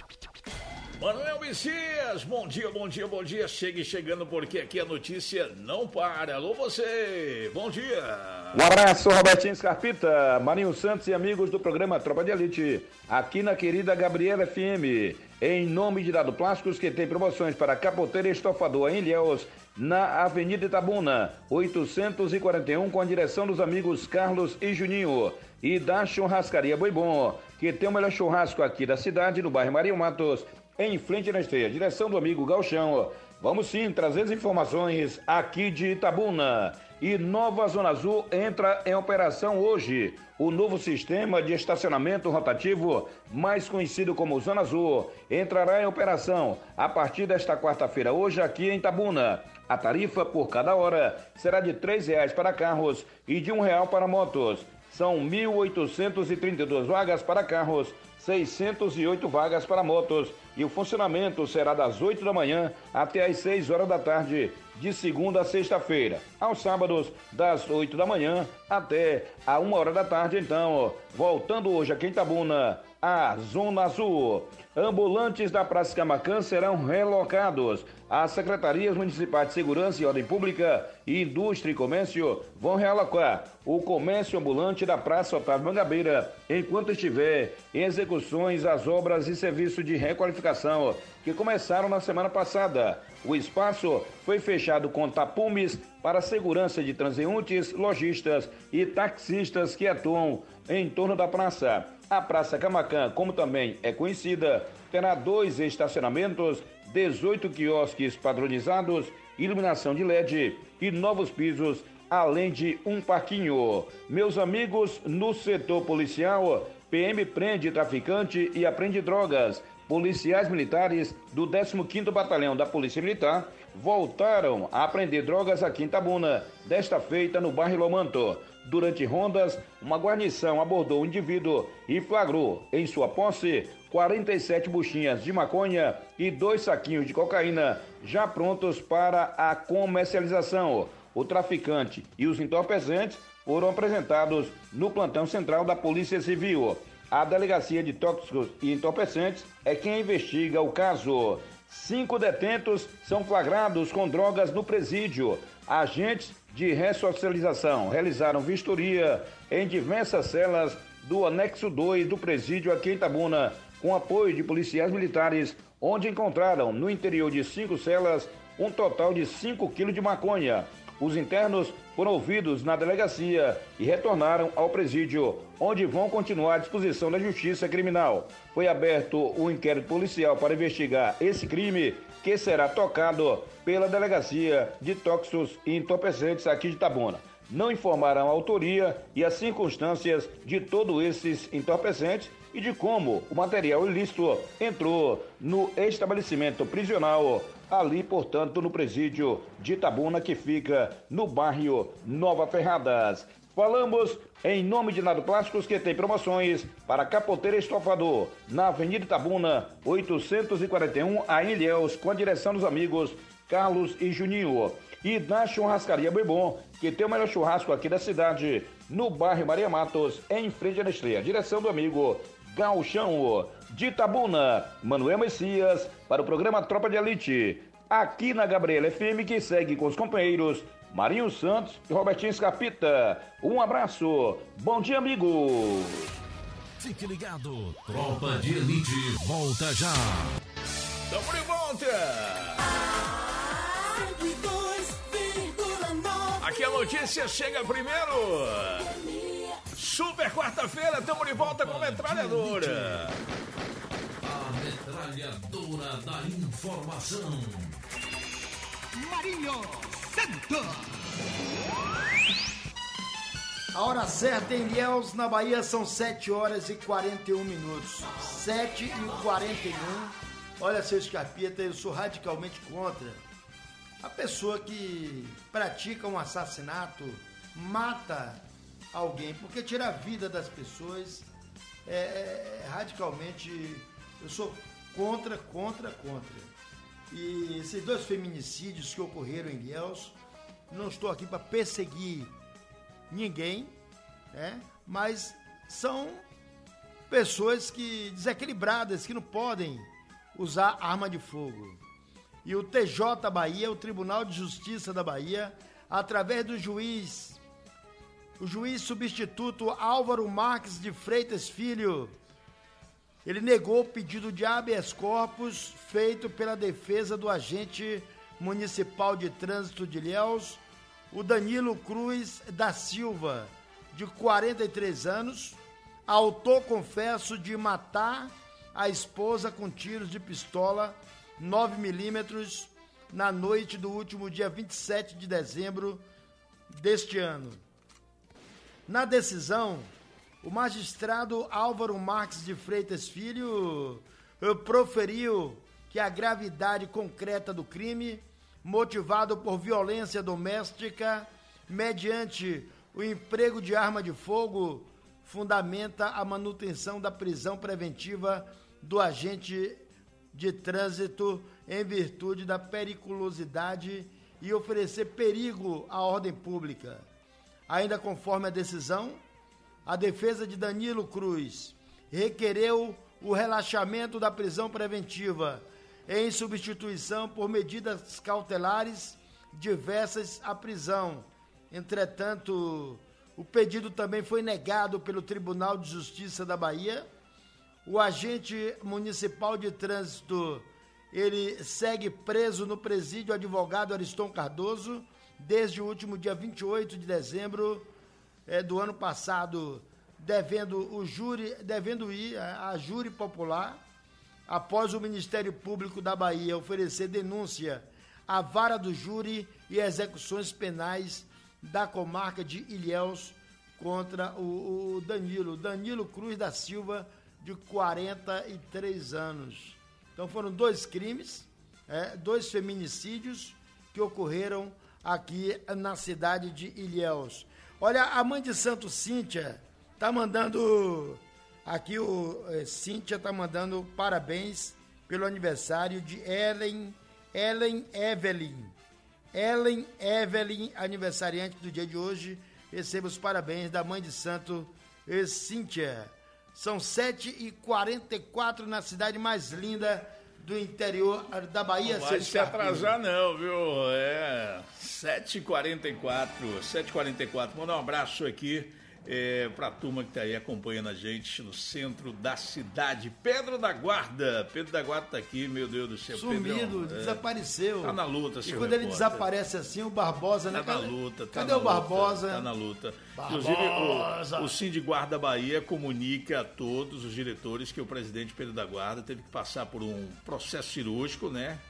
Manuel Messias, bom dia. Chegue chegando porque aqui a notícia não para. Alô você, bom dia. Um abraço, Robertinho Scarpita, Marinho Santos e amigos do programa Tropa de Elite, aqui na querida Gabriela FM. Em nome de Dado Plásticos, que tem promoções para capoteiro e estofador em Ilhéus, na Avenida Itabuna, 841, com a direção dos amigos Carlos e Juninho. E da Churrascaria Boi Bom, que tem o melhor churrasco aqui da cidade, no bairro Maria Matos, em frente na esteia. Direção do amigo Galchão. Vamos sim trazer as informações aqui de Itabuna. E Nova Zona Azul entra em operação hoje. O novo sistema de estacionamento rotativo, mais conhecido como Zona Azul, entrará em operação a partir desta quarta-feira, hoje aqui em Itabuna. A tarifa por cada hora será de R$ 3,00 para carros e de R$ 1,00 para motos. São 1.832 vagas para carros, 608 vagas para motos, e o funcionamento será das 8 da manhã até as 6 horas da tarde, de segunda a sexta-feira. Aos sábados, das 8 da manhã até a 1 hora da tarde. Então, voltando hoje aqui em Itabuna, a Zona Azul. Ambulantes da Praça Camacan serão relocados. As secretarias municipais de Segurança e Ordem Pública e Indústria e Comércio vão realocar o comércio ambulante da Praça Otávio Mangabeira, enquanto estiver em execuções as obras e serviços de requalificação que começaram na semana passada. O espaço foi fechado com tapumes para segurança de transeuntes, lojistas e taxistas que atuam em torno da praça. A Praça Camacan, como também é conhecida, terá 2 estacionamentos, 18 quiosques padronizados, iluminação de LED e novos pisos, além de um parquinho. Meus amigos, no setor policial, PM prende traficante e apreende drogas. Policiais militares do 15º Batalhão da Polícia Militar voltaram a apreender drogas aqui em Itabuna, desta feita no bairro Lomanto. Durante rondas, uma guarnição abordou o indivíduo e flagrou em sua posse 47 buchinhas de maconha e 2 saquinhos de cocaína, já prontos para a comercialização. O traficante e os entorpecentes foram apresentados no plantão central da Polícia Civil. A Delegacia de Tóxicos e Entorpecentes é quem investiga o caso. 5 detentos são flagrados com drogas no presídio. Agentes de ressocialização realizaram vistoria em diversas celas do anexo 2 do presídio aqui em Itabuna, com apoio de policiais militares, onde encontraram no interior de 5 celas um total de 5 quilos de maconha. Os internos foram ouvidos na delegacia e retornaram ao presídio, onde vão continuar à disposição da Justiça Criminal. Foi aberto um inquérito policial para investigar esse crime, que será tocado pela Delegacia de Tóxicos e Entorpecentes aqui de Itabuna. Não informaram a autoria e as circunstâncias de todos esses entorpecentes e de como o material ilícito entrou no estabelecimento prisional, ali, portanto, no presídio de Itabuna, que fica no bairro Nova Ferradas. Falamos em nome de Dado Plásticos, que tem promoções para capoteiro e estofador na Avenida Itabuna, 841, a Ilhéus, com a direção dos amigos Carlos e Juninho. E da Churrascaria Boi Bom, que tem o melhor churrasco aqui da cidade, no bairro Maria Matos, em frente à Nestlé. Direção do amigo Galchão. de Itabuna, Manuel Messias, para o programa Tropa de Elite, aqui na Gabriela FM, que segue com os companheiros Marinho Santos e Robertinho Escapita. Um abraço, bom dia, amigos. Fique ligado, Tropa de Elite volta já. Tamo de volta. Aqui a notícia chega primeiro. Super quarta-feira, tamo de volta com a metralhadora. A metralhadora da informação. Marinho Santos. A hora certa em Ilhéus, na Bahia, são 7 horas e 41 minutos. 7 e 41. Olha, seu Escapita, eu sou radicalmente contra a pessoa que pratica um assassinato, mata alguém, porque tirar a vida das pessoas radicalmente, eu sou contra. E esses 2 feminicídios que ocorreram em Ilhéus, não estou aqui para perseguir ninguém, né? Mas são pessoas desequilibradas, que não podem usar arma de fogo. E o TJ Bahia, o Tribunal de Justiça da Bahia, através do o juiz substituto Álvaro Marques de Freitas Filho, ele negou o pedido de habeas corpus feito pela defesa do agente municipal de trânsito de Ilhéus, o Danilo Cruz da Silva, de 43 anos, autor confesso de matar a esposa com tiros de pistola 9mm na noite do último dia 27 de dezembro deste ano. Na decisão, o magistrado Álvaro Marques de Freitas Filho proferiu que a gravidade concreta do crime, motivado por violência doméstica, mediante o emprego de arma de fogo, fundamenta a manutenção da prisão preventiva do agente de trânsito em virtude da periculosidade e oferecer perigo à ordem pública. Ainda conforme a decisão, a defesa de Danilo Cruz requereu o relaxamento da prisão preventiva em substituição por medidas cautelares diversas à prisão. Entretanto, o pedido também foi negado pelo Tribunal de Justiça da Bahia. O agente municipal de trânsito, ele segue preso no presídio advogado Ariston Cardoso desde o último dia 28 de dezembro do ano passado, devendo ir à júri popular, após o Ministério Público da Bahia oferecer denúncia à vara do júri e execuções penais da comarca de Ilhéus contra o Danilo Cruz da Silva, de 43 anos. Então foram 2 crimes, 2 feminicídios que ocorreram aqui na cidade de Ilhéus. Olha, a mãe de Santo, Cíntia, tá mandando aqui, Cíntia tá mandando parabéns pelo aniversário de Ellen Evelyn, aniversariante do dia de hoje. Receba os parabéns da mãe de Santo, Cíntia. São 7h44 na cidade mais linda do interior da Bahia. Não vai se atrasar não, viu? 7h44. Manda um abraço aqui pra turma que tá aí acompanhando a gente no centro da cidade. Pedro da Guarda tá aqui, meu Deus do céu. Sumido, Pedrão, desapareceu. Tá na luta, seu E quando repórter. ele desaparece assim, o Barbosa, né? Tá na luta. Cadê o Barbosa? Tá na luta. Barbosa. Inclusive, o Sim de Guarda Bahia comunica a todos os diretores que o presidente Pedro da Guarda teve que passar por um processo cirúrgico, né?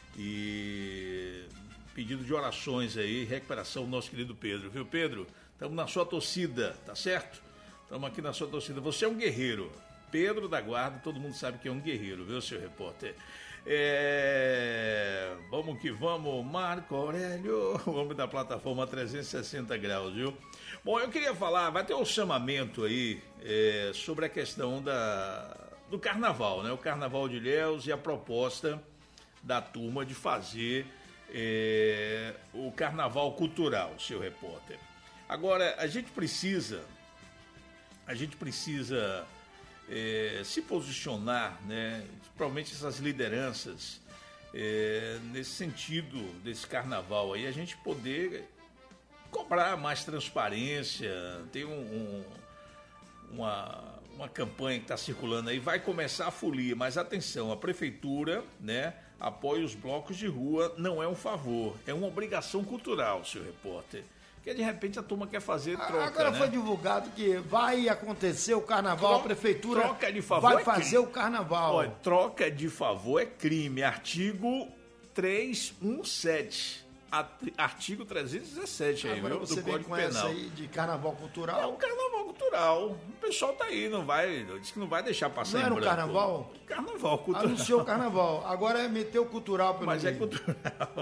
E pedido de orações aí, recuperação do nosso querido Pedro, viu, Pedro? Estamos na sua torcida, tá certo? Estamos aqui na sua torcida. Você é um guerreiro. Pedro da Guarda, todo mundo sabe que é um guerreiro, viu, seu repórter? Vamos que vamos, Marco Aurélio, o homem da plataforma 360 graus, viu? Bom, eu queria falar, vai ter um chamamento aí sobre a questão do carnaval, né? O carnaval de Ilhéus e a proposta da turma de fazer o carnaval cultural, seu repórter. Agora, a gente precisa se posicionar, né, provavelmente essas lideranças, nesse sentido desse carnaval aí, a gente poder cobrar mais transparência. Tem uma campanha que está circulando aí, vai começar a folia, mas atenção, a prefeitura, né, apoia os blocos de rua, não é um favor, é uma obrigação cultural, senhor repórter. Porque de repente a turma quer fazer troca. Agora, né? Foi divulgado que vai acontecer o carnaval, a prefeitura troca de favor vai fazer o carnaval. Olha, troca de favor é crime, artigo 317. Artigo 317 aí, agora viu? Você do Código com Penal. Essa aí de carnaval cultural? É um carnaval cultural. O pessoal tá aí, diz que não vai deixar passar não em branco. Não era um carnaval? Carnaval cultural. Anunciou o carnaval. Agora é meter o cultural pelo Mas meio. é cultural.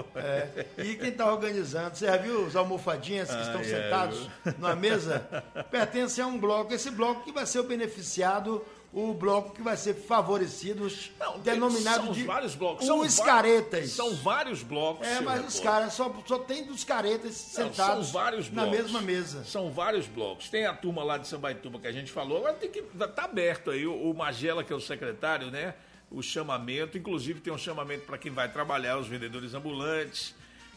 E quem tá organizando? Você já viu os almofadinhas que estão sentados numa mesa? Pertence a um bloco. Esse bloco que vai ser o beneficiado, o bloco que vai ser favorecido, denominado de vários blocos. Os caretas. São vários blocos. Mas os caras só tem dos caretas sentados na mesma mesa. São vários blocos. Tem a turma lá de Sambaituba que a gente falou, agora tá aberto aí o Magela, que é o secretário, né? O chamamento, inclusive tem um chamamento para quem vai trabalhar, os vendedores ambulantes.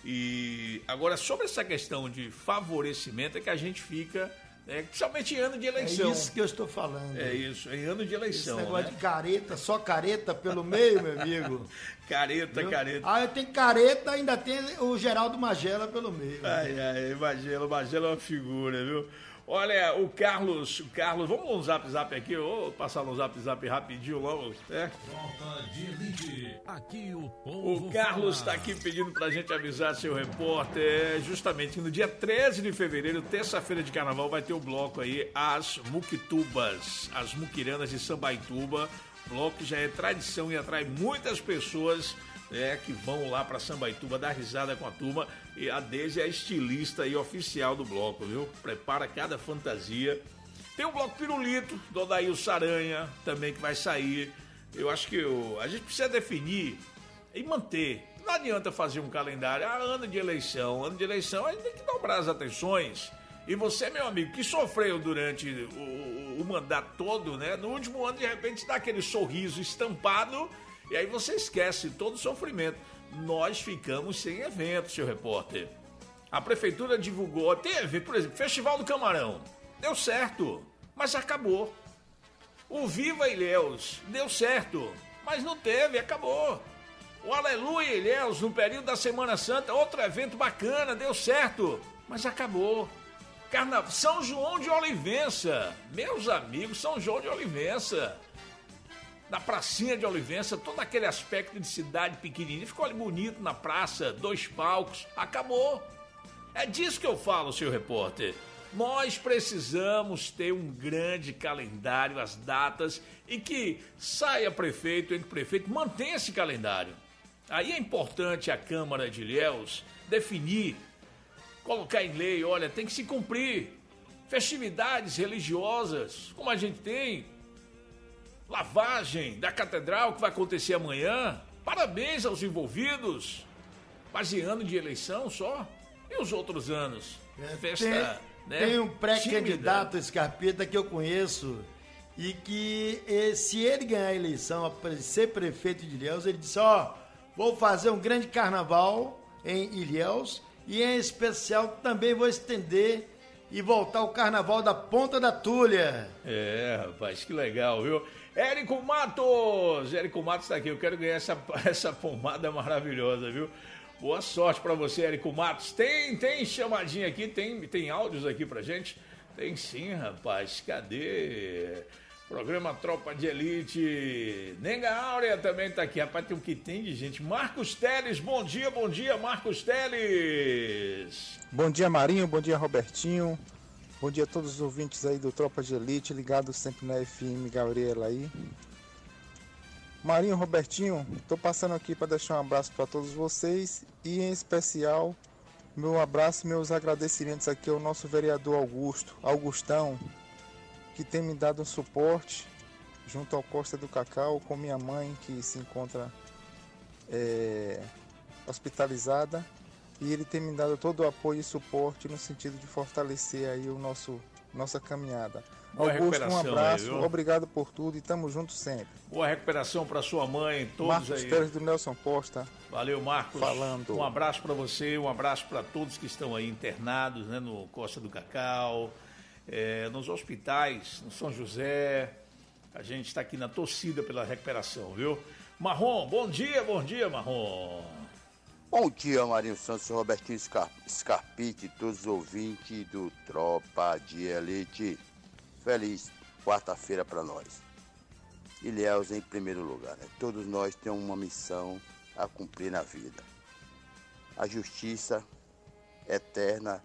E agora, sobre essa questão de favorecimento, é que a gente fica... principalmente em ano de eleição. É isso que eu estou falando. É isso, em ano de eleição. Esse negócio de careta, só careta pelo meio, meu amigo. Careta. Eu tenho careta, ainda tem o Geraldo Magela pelo meio. Magela é uma figura, viu? Olha, o Carlos, vamos no zap aqui, ou passar no zap rapidinho logo, né? Tropa de Elite, aqui o povo O Carlos está aqui pedindo pra gente avisar, seu repórter, justamente no dia 13 de fevereiro, terça-feira de carnaval, vai ter o bloco aí, as Muquitubas, as Muquiranas de Sambaituba, bloco que já é tradição e atrai muitas pessoas, que vão lá pra Sambaituba dar risada com a turma, e a Deise é a estilista e oficial do bloco, viu? Prepara cada fantasia. Tem o bloco Pirulito, do Odair Saranha, também que vai sair. Eu acho que a gente precisa definir e manter. Não adianta fazer um calendário, ano de eleição, a gente tem que dobrar as atenções. E você, meu amigo, que sofreu durante o mandato todo, né? No último ano, de repente, dá aquele sorriso estampado, e aí você esquece todo o sofrimento. Nós ficamos sem evento, seu repórter. A prefeitura divulgou, tem evento, por exemplo, Festival do Camarão. Deu certo, mas acabou. O Viva Ilhéus deu certo, mas não teve, acabou. O Aleluia Ilhéus, no período da Semana Santa, outro evento bacana, deu certo, mas acabou. São João de Olivença, meus amigos, São João de Olivença. Na pracinha de Olivença, todo aquele aspecto de cidade pequenininha, ficou ali bonito na praça, 2 palcos, acabou. É disso que eu falo, senhor repórter. Nós precisamos ter um grande calendário, as datas, e que saia prefeito, entre prefeito, mantenha esse calendário. Aí é importante a Câmara de Ilhéus definir, colocar em lei, olha, tem que se cumprir. Festividades religiosas, como a gente tem, lavagem da catedral que vai acontecer amanhã. Parabéns aos envolvidos. Mas em ano de eleição só? E os outros anos? Festa, tem um pré-candidato Scarpeta que eu conheço e que se ele ganhar a eleição para ser prefeito de Ilhéus, ele disse, vou fazer um grande carnaval em Ilhéus e em especial também vou estender e voltar o carnaval da Ponta da Tulha. Rapaz, que legal, viu? Érico Matos está aqui, eu quero ganhar essa pomada maravilhosa, viu? Boa sorte pra você, Érico Matos. Tem chamadinha aqui, tem áudios aqui pra gente? Tem sim, rapaz, cadê? Programa Tropa de Elite. Nenga Áurea também tá aqui, rapaz, tem o que tem de gente. Marcos Teles, bom dia, Marcos Teles. Bom dia, Marinho, bom dia, Robertinho. Bom dia a todos os ouvintes aí do Tropa de Elite, ligados sempre na FM Gabriela aí. Marinho, Robertinho, tô passando aqui para deixar um abraço para todos vocês e em especial meu abraço e meus agradecimentos aqui ao nosso vereador Augustão, que tem me dado um suporte junto ao Costa do Cacau com minha mãe que se encontra hospitalizada. E ele tem me dado todo o apoio e suporte no sentido de fortalecer aí nossa caminhada. Boa Augusto, um recuperação abraço, aí, viu? obrigado por tudo e tamo junto sempre. Boa recuperação para sua mãe, todos Marcos aí. Teles do Nelson Posta. Valeu, Marcos. Falando. Um abraço para você, um abraço para todos que estão aí internados, né, no Costa do Cacau, nos hospitais, no São José. A gente está aqui na torcida pela recuperação, viu? Marrom, bom dia, Marrom. Bom dia, Marinho Santos, Robertinho Scarpite, todos os ouvintes do Tropa de Elite. Feliz quarta-feira para nós. Ilhéus em primeiro lugar, né? Todos nós temos uma missão a cumprir na vida. A justiça eterna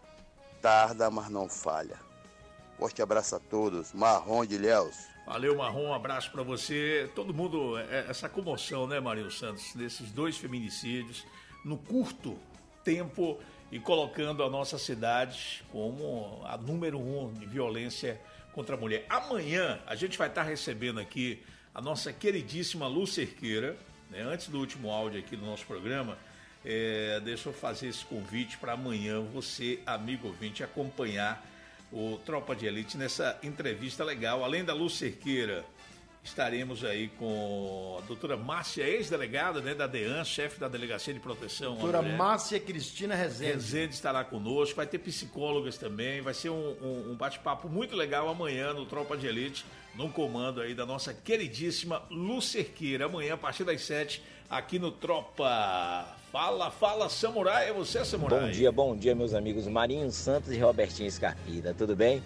tarda, mas não falha. Forte abraço a todos. Marrom de Ilhéus. Valeu, Marrom, um abraço para você. Todo mundo, essa comoção, né, Marinho Santos, desses 2 feminicídios, no curto tempo e colocando a nossa cidade como a número 1 de violência contra a mulher. Amanhã a gente vai estar recebendo aqui a nossa queridíssima Lu Cerqueira, né? Antes do último áudio aqui do nosso programa, deixa eu fazer esse convite para amanhã você, amigo ouvinte, acompanhar o Tropa de Elite nessa entrevista legal. Além da Lu Cerqueira, estaremos aí com a doutora Márcia, ex-delegada, né, da DEAN, chefe da Delegacia de Proteção. Doutora Márcia Cristina Rezende. Rezende estará conosco, vai ter psicólogas também, vai ser um bate-papo muito legal amanhã no Tropa de Elite, no comando aí da nossa queridíssima Lu Cerqueira. Amanhã, a partir das 7, aqui no Tropa. Fala, Samurai, é você, Samurai? Bom dia, meus amigos Marinho Santos e Robertinho Scarpita, tudo bem?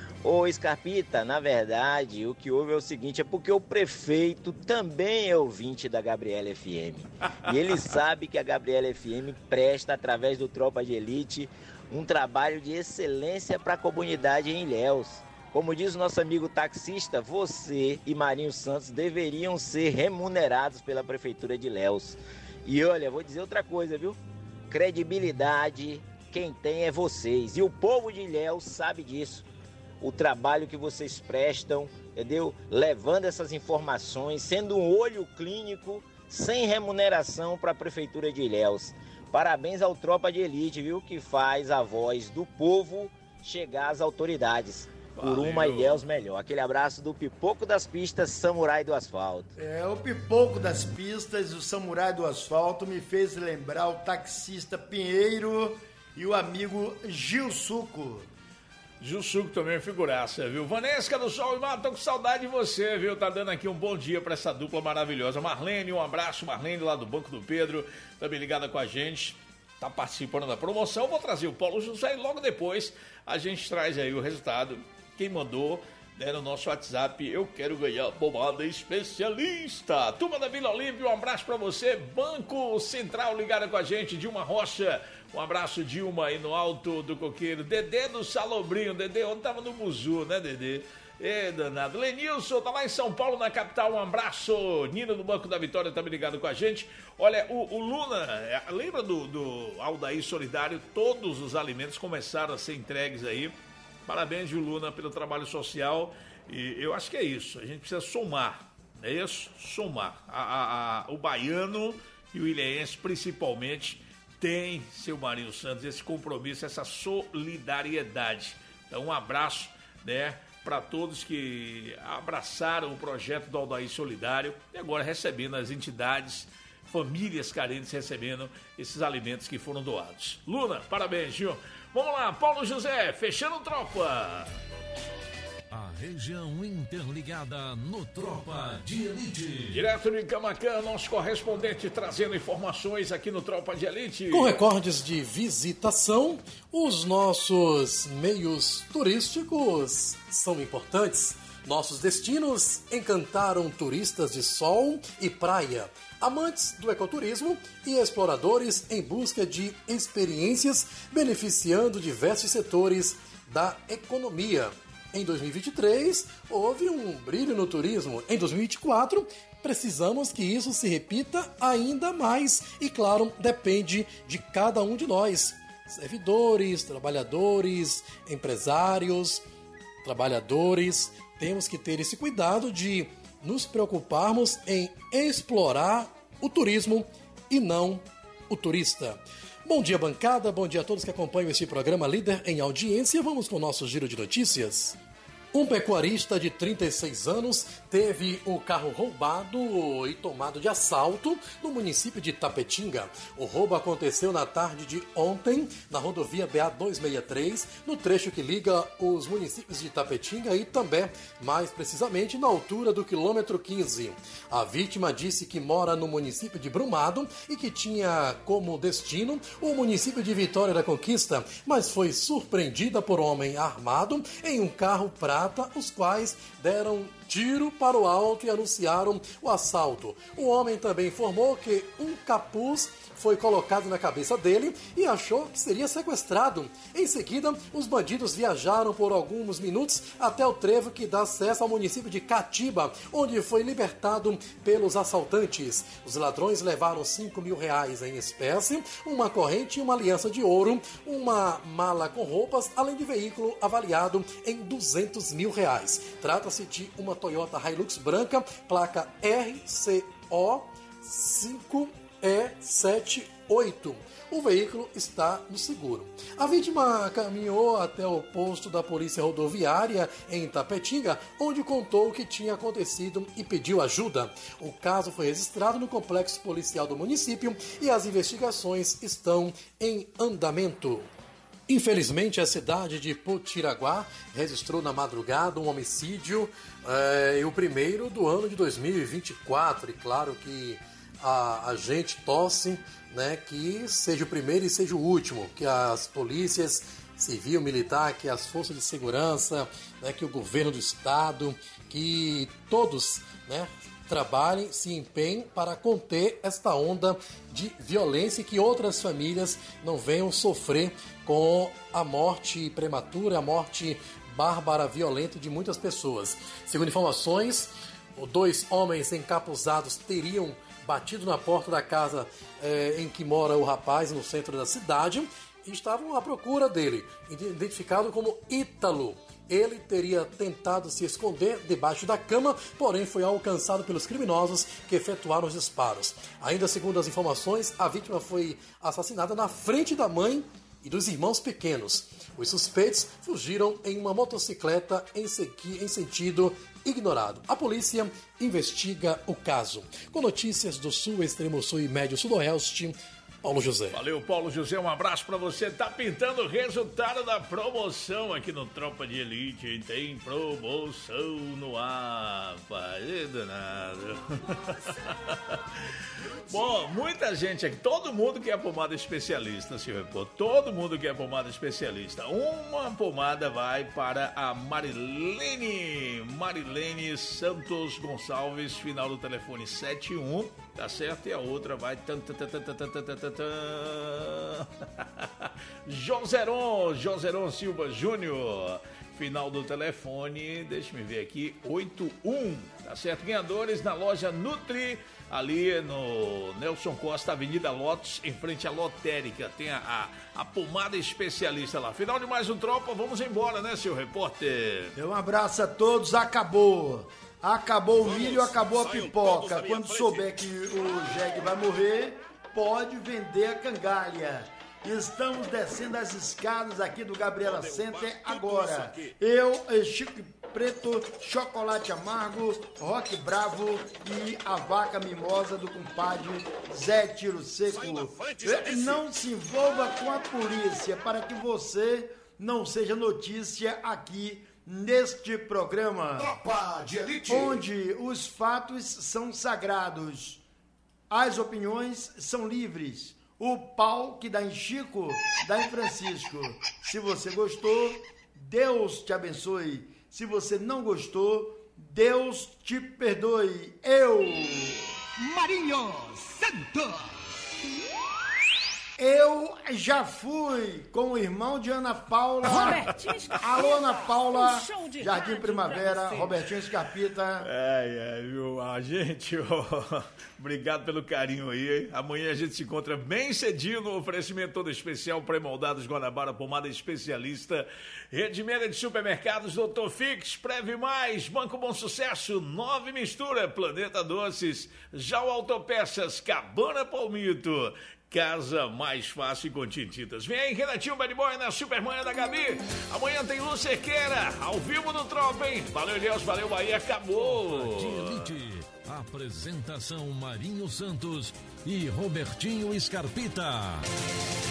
Ô Scarpita, na verdade, o que houve é o seguinte, é porque o prefeito também é ouvinte da Gabriela FM. E ele sabe que a Gabriela FM presta, através do Tropa de Elite, um trabalho de excelência para a comunidade em Ilhéus. Como diz o nosso amigo taxista, você e Marinho Santos deveriam ser remunerados pela Prefeitura de Ilhéus. E olha, vou dizer outra coisa, viu? Credibilidade, quem tem é vocês. E o povo de Ilhéus sabe disso. O trabalho que vocês prestam, entendeu? Levando essas informações, sendo um olho clínico, sem remuneração para a Prefeitura de Ilhéus. Parabéns ao Tropa de Elite, viu? Que faz a voz do povo chegar às autoridades. Por uma Ilhéus melhor. Aquele abraço do Pipoco das Pistas, Samurai do Asfalto. O Pipoco das Pistas, o Samurai do Asfalto, me fez lembrar o taxista Pinheiro e o amigo Gil Suco. Gil Suco também é figuraça, viu? Vanesca do Sol e Mar, tô com saudade de você, viu? Tá dando aqui um bom dia pra essa dupla maravilhosa. Marlene, um abraço, Marlene lá do Banco do Pedro, também ligada com a gente. Tá participando da promoção. Vou trazer o Paulo José e logo depois a gente traz aí o resultado. Quem mandou, né, no nosso WhatsApp, eu quero ganhar pomada especialista. Turma da Vila Olímpia, um abraço pra você. Banco Central ligada com a gente, Dilma Rocha. Um abraço, Dilma, aí no Alto do Coqueiro. Dedê do Salobrinho. Dedê ontem tava no Buzu, né, Dedê? Danado. Lenilson, tá lá em São Paulo, na capital. Um abraço. Nina do Banco da Vitória também ligado com a gente. Olha, o Luna, lembra do Aldair Solidário? Todos os alimentos começaram a ser entregues aí. Parabéns, viu, Luna, pelo trabalho social. E eu acho que é isso. A gente precisa somar. É isso? Somar. O baiano e o ilhéense, principalmente, tem, seu Marinho Santos, esse compromisso, essa solidariedade. Então, um abraço, né, para todos que abraçaram o projeto do Aldair Solidário e agora recebendo as entidades, famílias carentes recebendo esses alimentos que foram doados. Luna, parabéns, viu? Vamos lá, Paulo José, fechando Tropa. A região interligada no Tropa de Elite. Direto de Camacan, nosso correspondente trazendo informações aqui no Tropa de Elite. Com recordes de visitação, os nossos meios turísticos são importantes. Nossos destinos encantaram turistas de sol e praia, amantes do ecoturismo e exploradores em busca de experiências beneficiando diversos setores da economia. Em 2023, houve um brilho no turismo. Em 2024, precisamos que isso se repita ainda mais. E, claro, depende de cada um de nós. Servidores, trabalhadores, empresários, trabalhadores. Temos que ter esse cuidado de nos preocuparmos em explorar o turismo e não o turista. Bom dia, bancada. Bom dia a todos que acompanham este programa líder em audiência. Vamos com o nosso giro de notícias. Um pecuarista de 36 anos teve o carro roubado e tomado de assalto no município de Tapetinga. O roubo aconteceu na tarde de ontem, na rodovia BA-263, no trecho que liga os municípios de Tapetinga e També, mais precisamente na altura do quilômetro 15. A vítima disse que mora no município de Brumado e que tinha como destino o município de Vitória da Conquista, mas foi surpreendida por um homem armado em um carro prata, os quais deram tiro para o alto e anunciaram o assalto. O homem também informou que um capuz foi colocado na cabeça dele e achou que seria sequestrado. Em seguida, os bandidos viajaram por alguns minutos até o trevo que dá acesso ao município de Catiba, onde foi libertado pelos assaltantes. Os ladrões levaram R$5.000 em espécie, uma corrente e uma aliança de ouro, uma mala com roupas, além de veículo avaliado em R$200.000. Trata-se de uma Toyota Hilux branca, placa RCO 5E78. O veículo está no seguro. A vítima caminhou até o posto da Polícia Rodoviária em Tapetinga, onde contou o que tinha acontecido e pediu ajuda. O caso foi registrado no complexo policial do município e as investigações estão em andamento. Infelizmente, a cidade de Potiraguá registrou na madrugada um homicídio, o primeiro do ano de 2024. E claro que a gente torce, né, que seja o primeiro e seja o último, que as polícias civil, militar, que as forças de segurança, né, que o governo do estado, que todos, né, trabalhem, se empenhem para conter esta onda de violência e que outras famílias não venham sofrer com a morte prematura, a morte bárbara, violenta de muitas pessoas. Segundo informações, 2 homens encapuzados teriam batido na porta da casa em que mora o rapaz, no centro da cidade, e estavam à procura dele, identificado como Ítalo. Ele teria tentado se esconder debaixo da cama, porém foi alcançado pelos criminosos que efetuaram os disparos. Ainda segundo as informações, a vítima foi assassinada na frente da mãe e dos irmãos pequenos. Os suspeitos fugiram em uma motocicleta em sentido ignorado. A polícia investiga o caso. Com notícias do Sul, Extremo Sul e Médio Sudoeste, Paulo José. Valeu, Paulo José, um abraço pra você. Tá pintando o resultado da promoção aqui no Tropa de Elite. Tem promoção no ar, pai, danado. Bom, muita gente aqui, todo mundo quer pomada especialista, senhor repórter. Todo mundo quer pomada especialista. Uma pomada vai para a Marilene Santos Gonçalves, final do telefone 71, tá certo? E a outra vai... Joseron Silva Júnior, final do telefone, deixa-me ver aqui, 81, tá certo? Ganhadores na loja Nutri, ali no Nelson Costa, Avenida Lotus, em frente à Lotérica. Tem a pomada especialista lá. Final de mais um Tropa, vamos embora, né, senhor repórter? Um abraço a todos, acabou o milho, acabou a pipoca. Quando souber que o jegue vai morrer, pode vender a cangalha. Estamos descendo as escadas aqui do Gabriela Center agora. Eu, Chico Preto, Chocolate Amargo, Rock Bravo e a Vaca Mimosa do compadre Zé Tiro Seco. Não se envolva com a polícia para que você não seja notícia aqui neste programa. Tropa de Elite, onde os fatos são sagrados, as opiniões são livres. O pau que dá em Chico, dá em Francisco. Se você gostou, Deus te abençoe. Se você não gostou, Deus te perdoe. Eu, Marinho Santos. Eu já fui com o irmão de Ana Paula. Alô, Ana Paula, Jardim Primavera, Robertinho Escarpita. Viu? A gente, obrigado pelo carinho aí. Amanhã a gente se encontra bem cedinho no oferecimento todo especial Pré-Moldados Guanabara, pomada especialista, Rede Média de Supermercados, Doutor Fix, Preve Mais, Banco Bom Sucesso, 9 Mistura, Planeta Doces, Jau Autopeças, Cabana Palmito, casa mais fácil com tintitas. Vem aí, Renatinho Bad Boy na Supermanhã da Gabi. Amanhã tem Lu Cerqueira, ao vivo no Tropa, hein? Valeu, Deus, valeu, Bahia, acabou. Elite. Apresentação Marinho Santos e Robertinho Scarpita.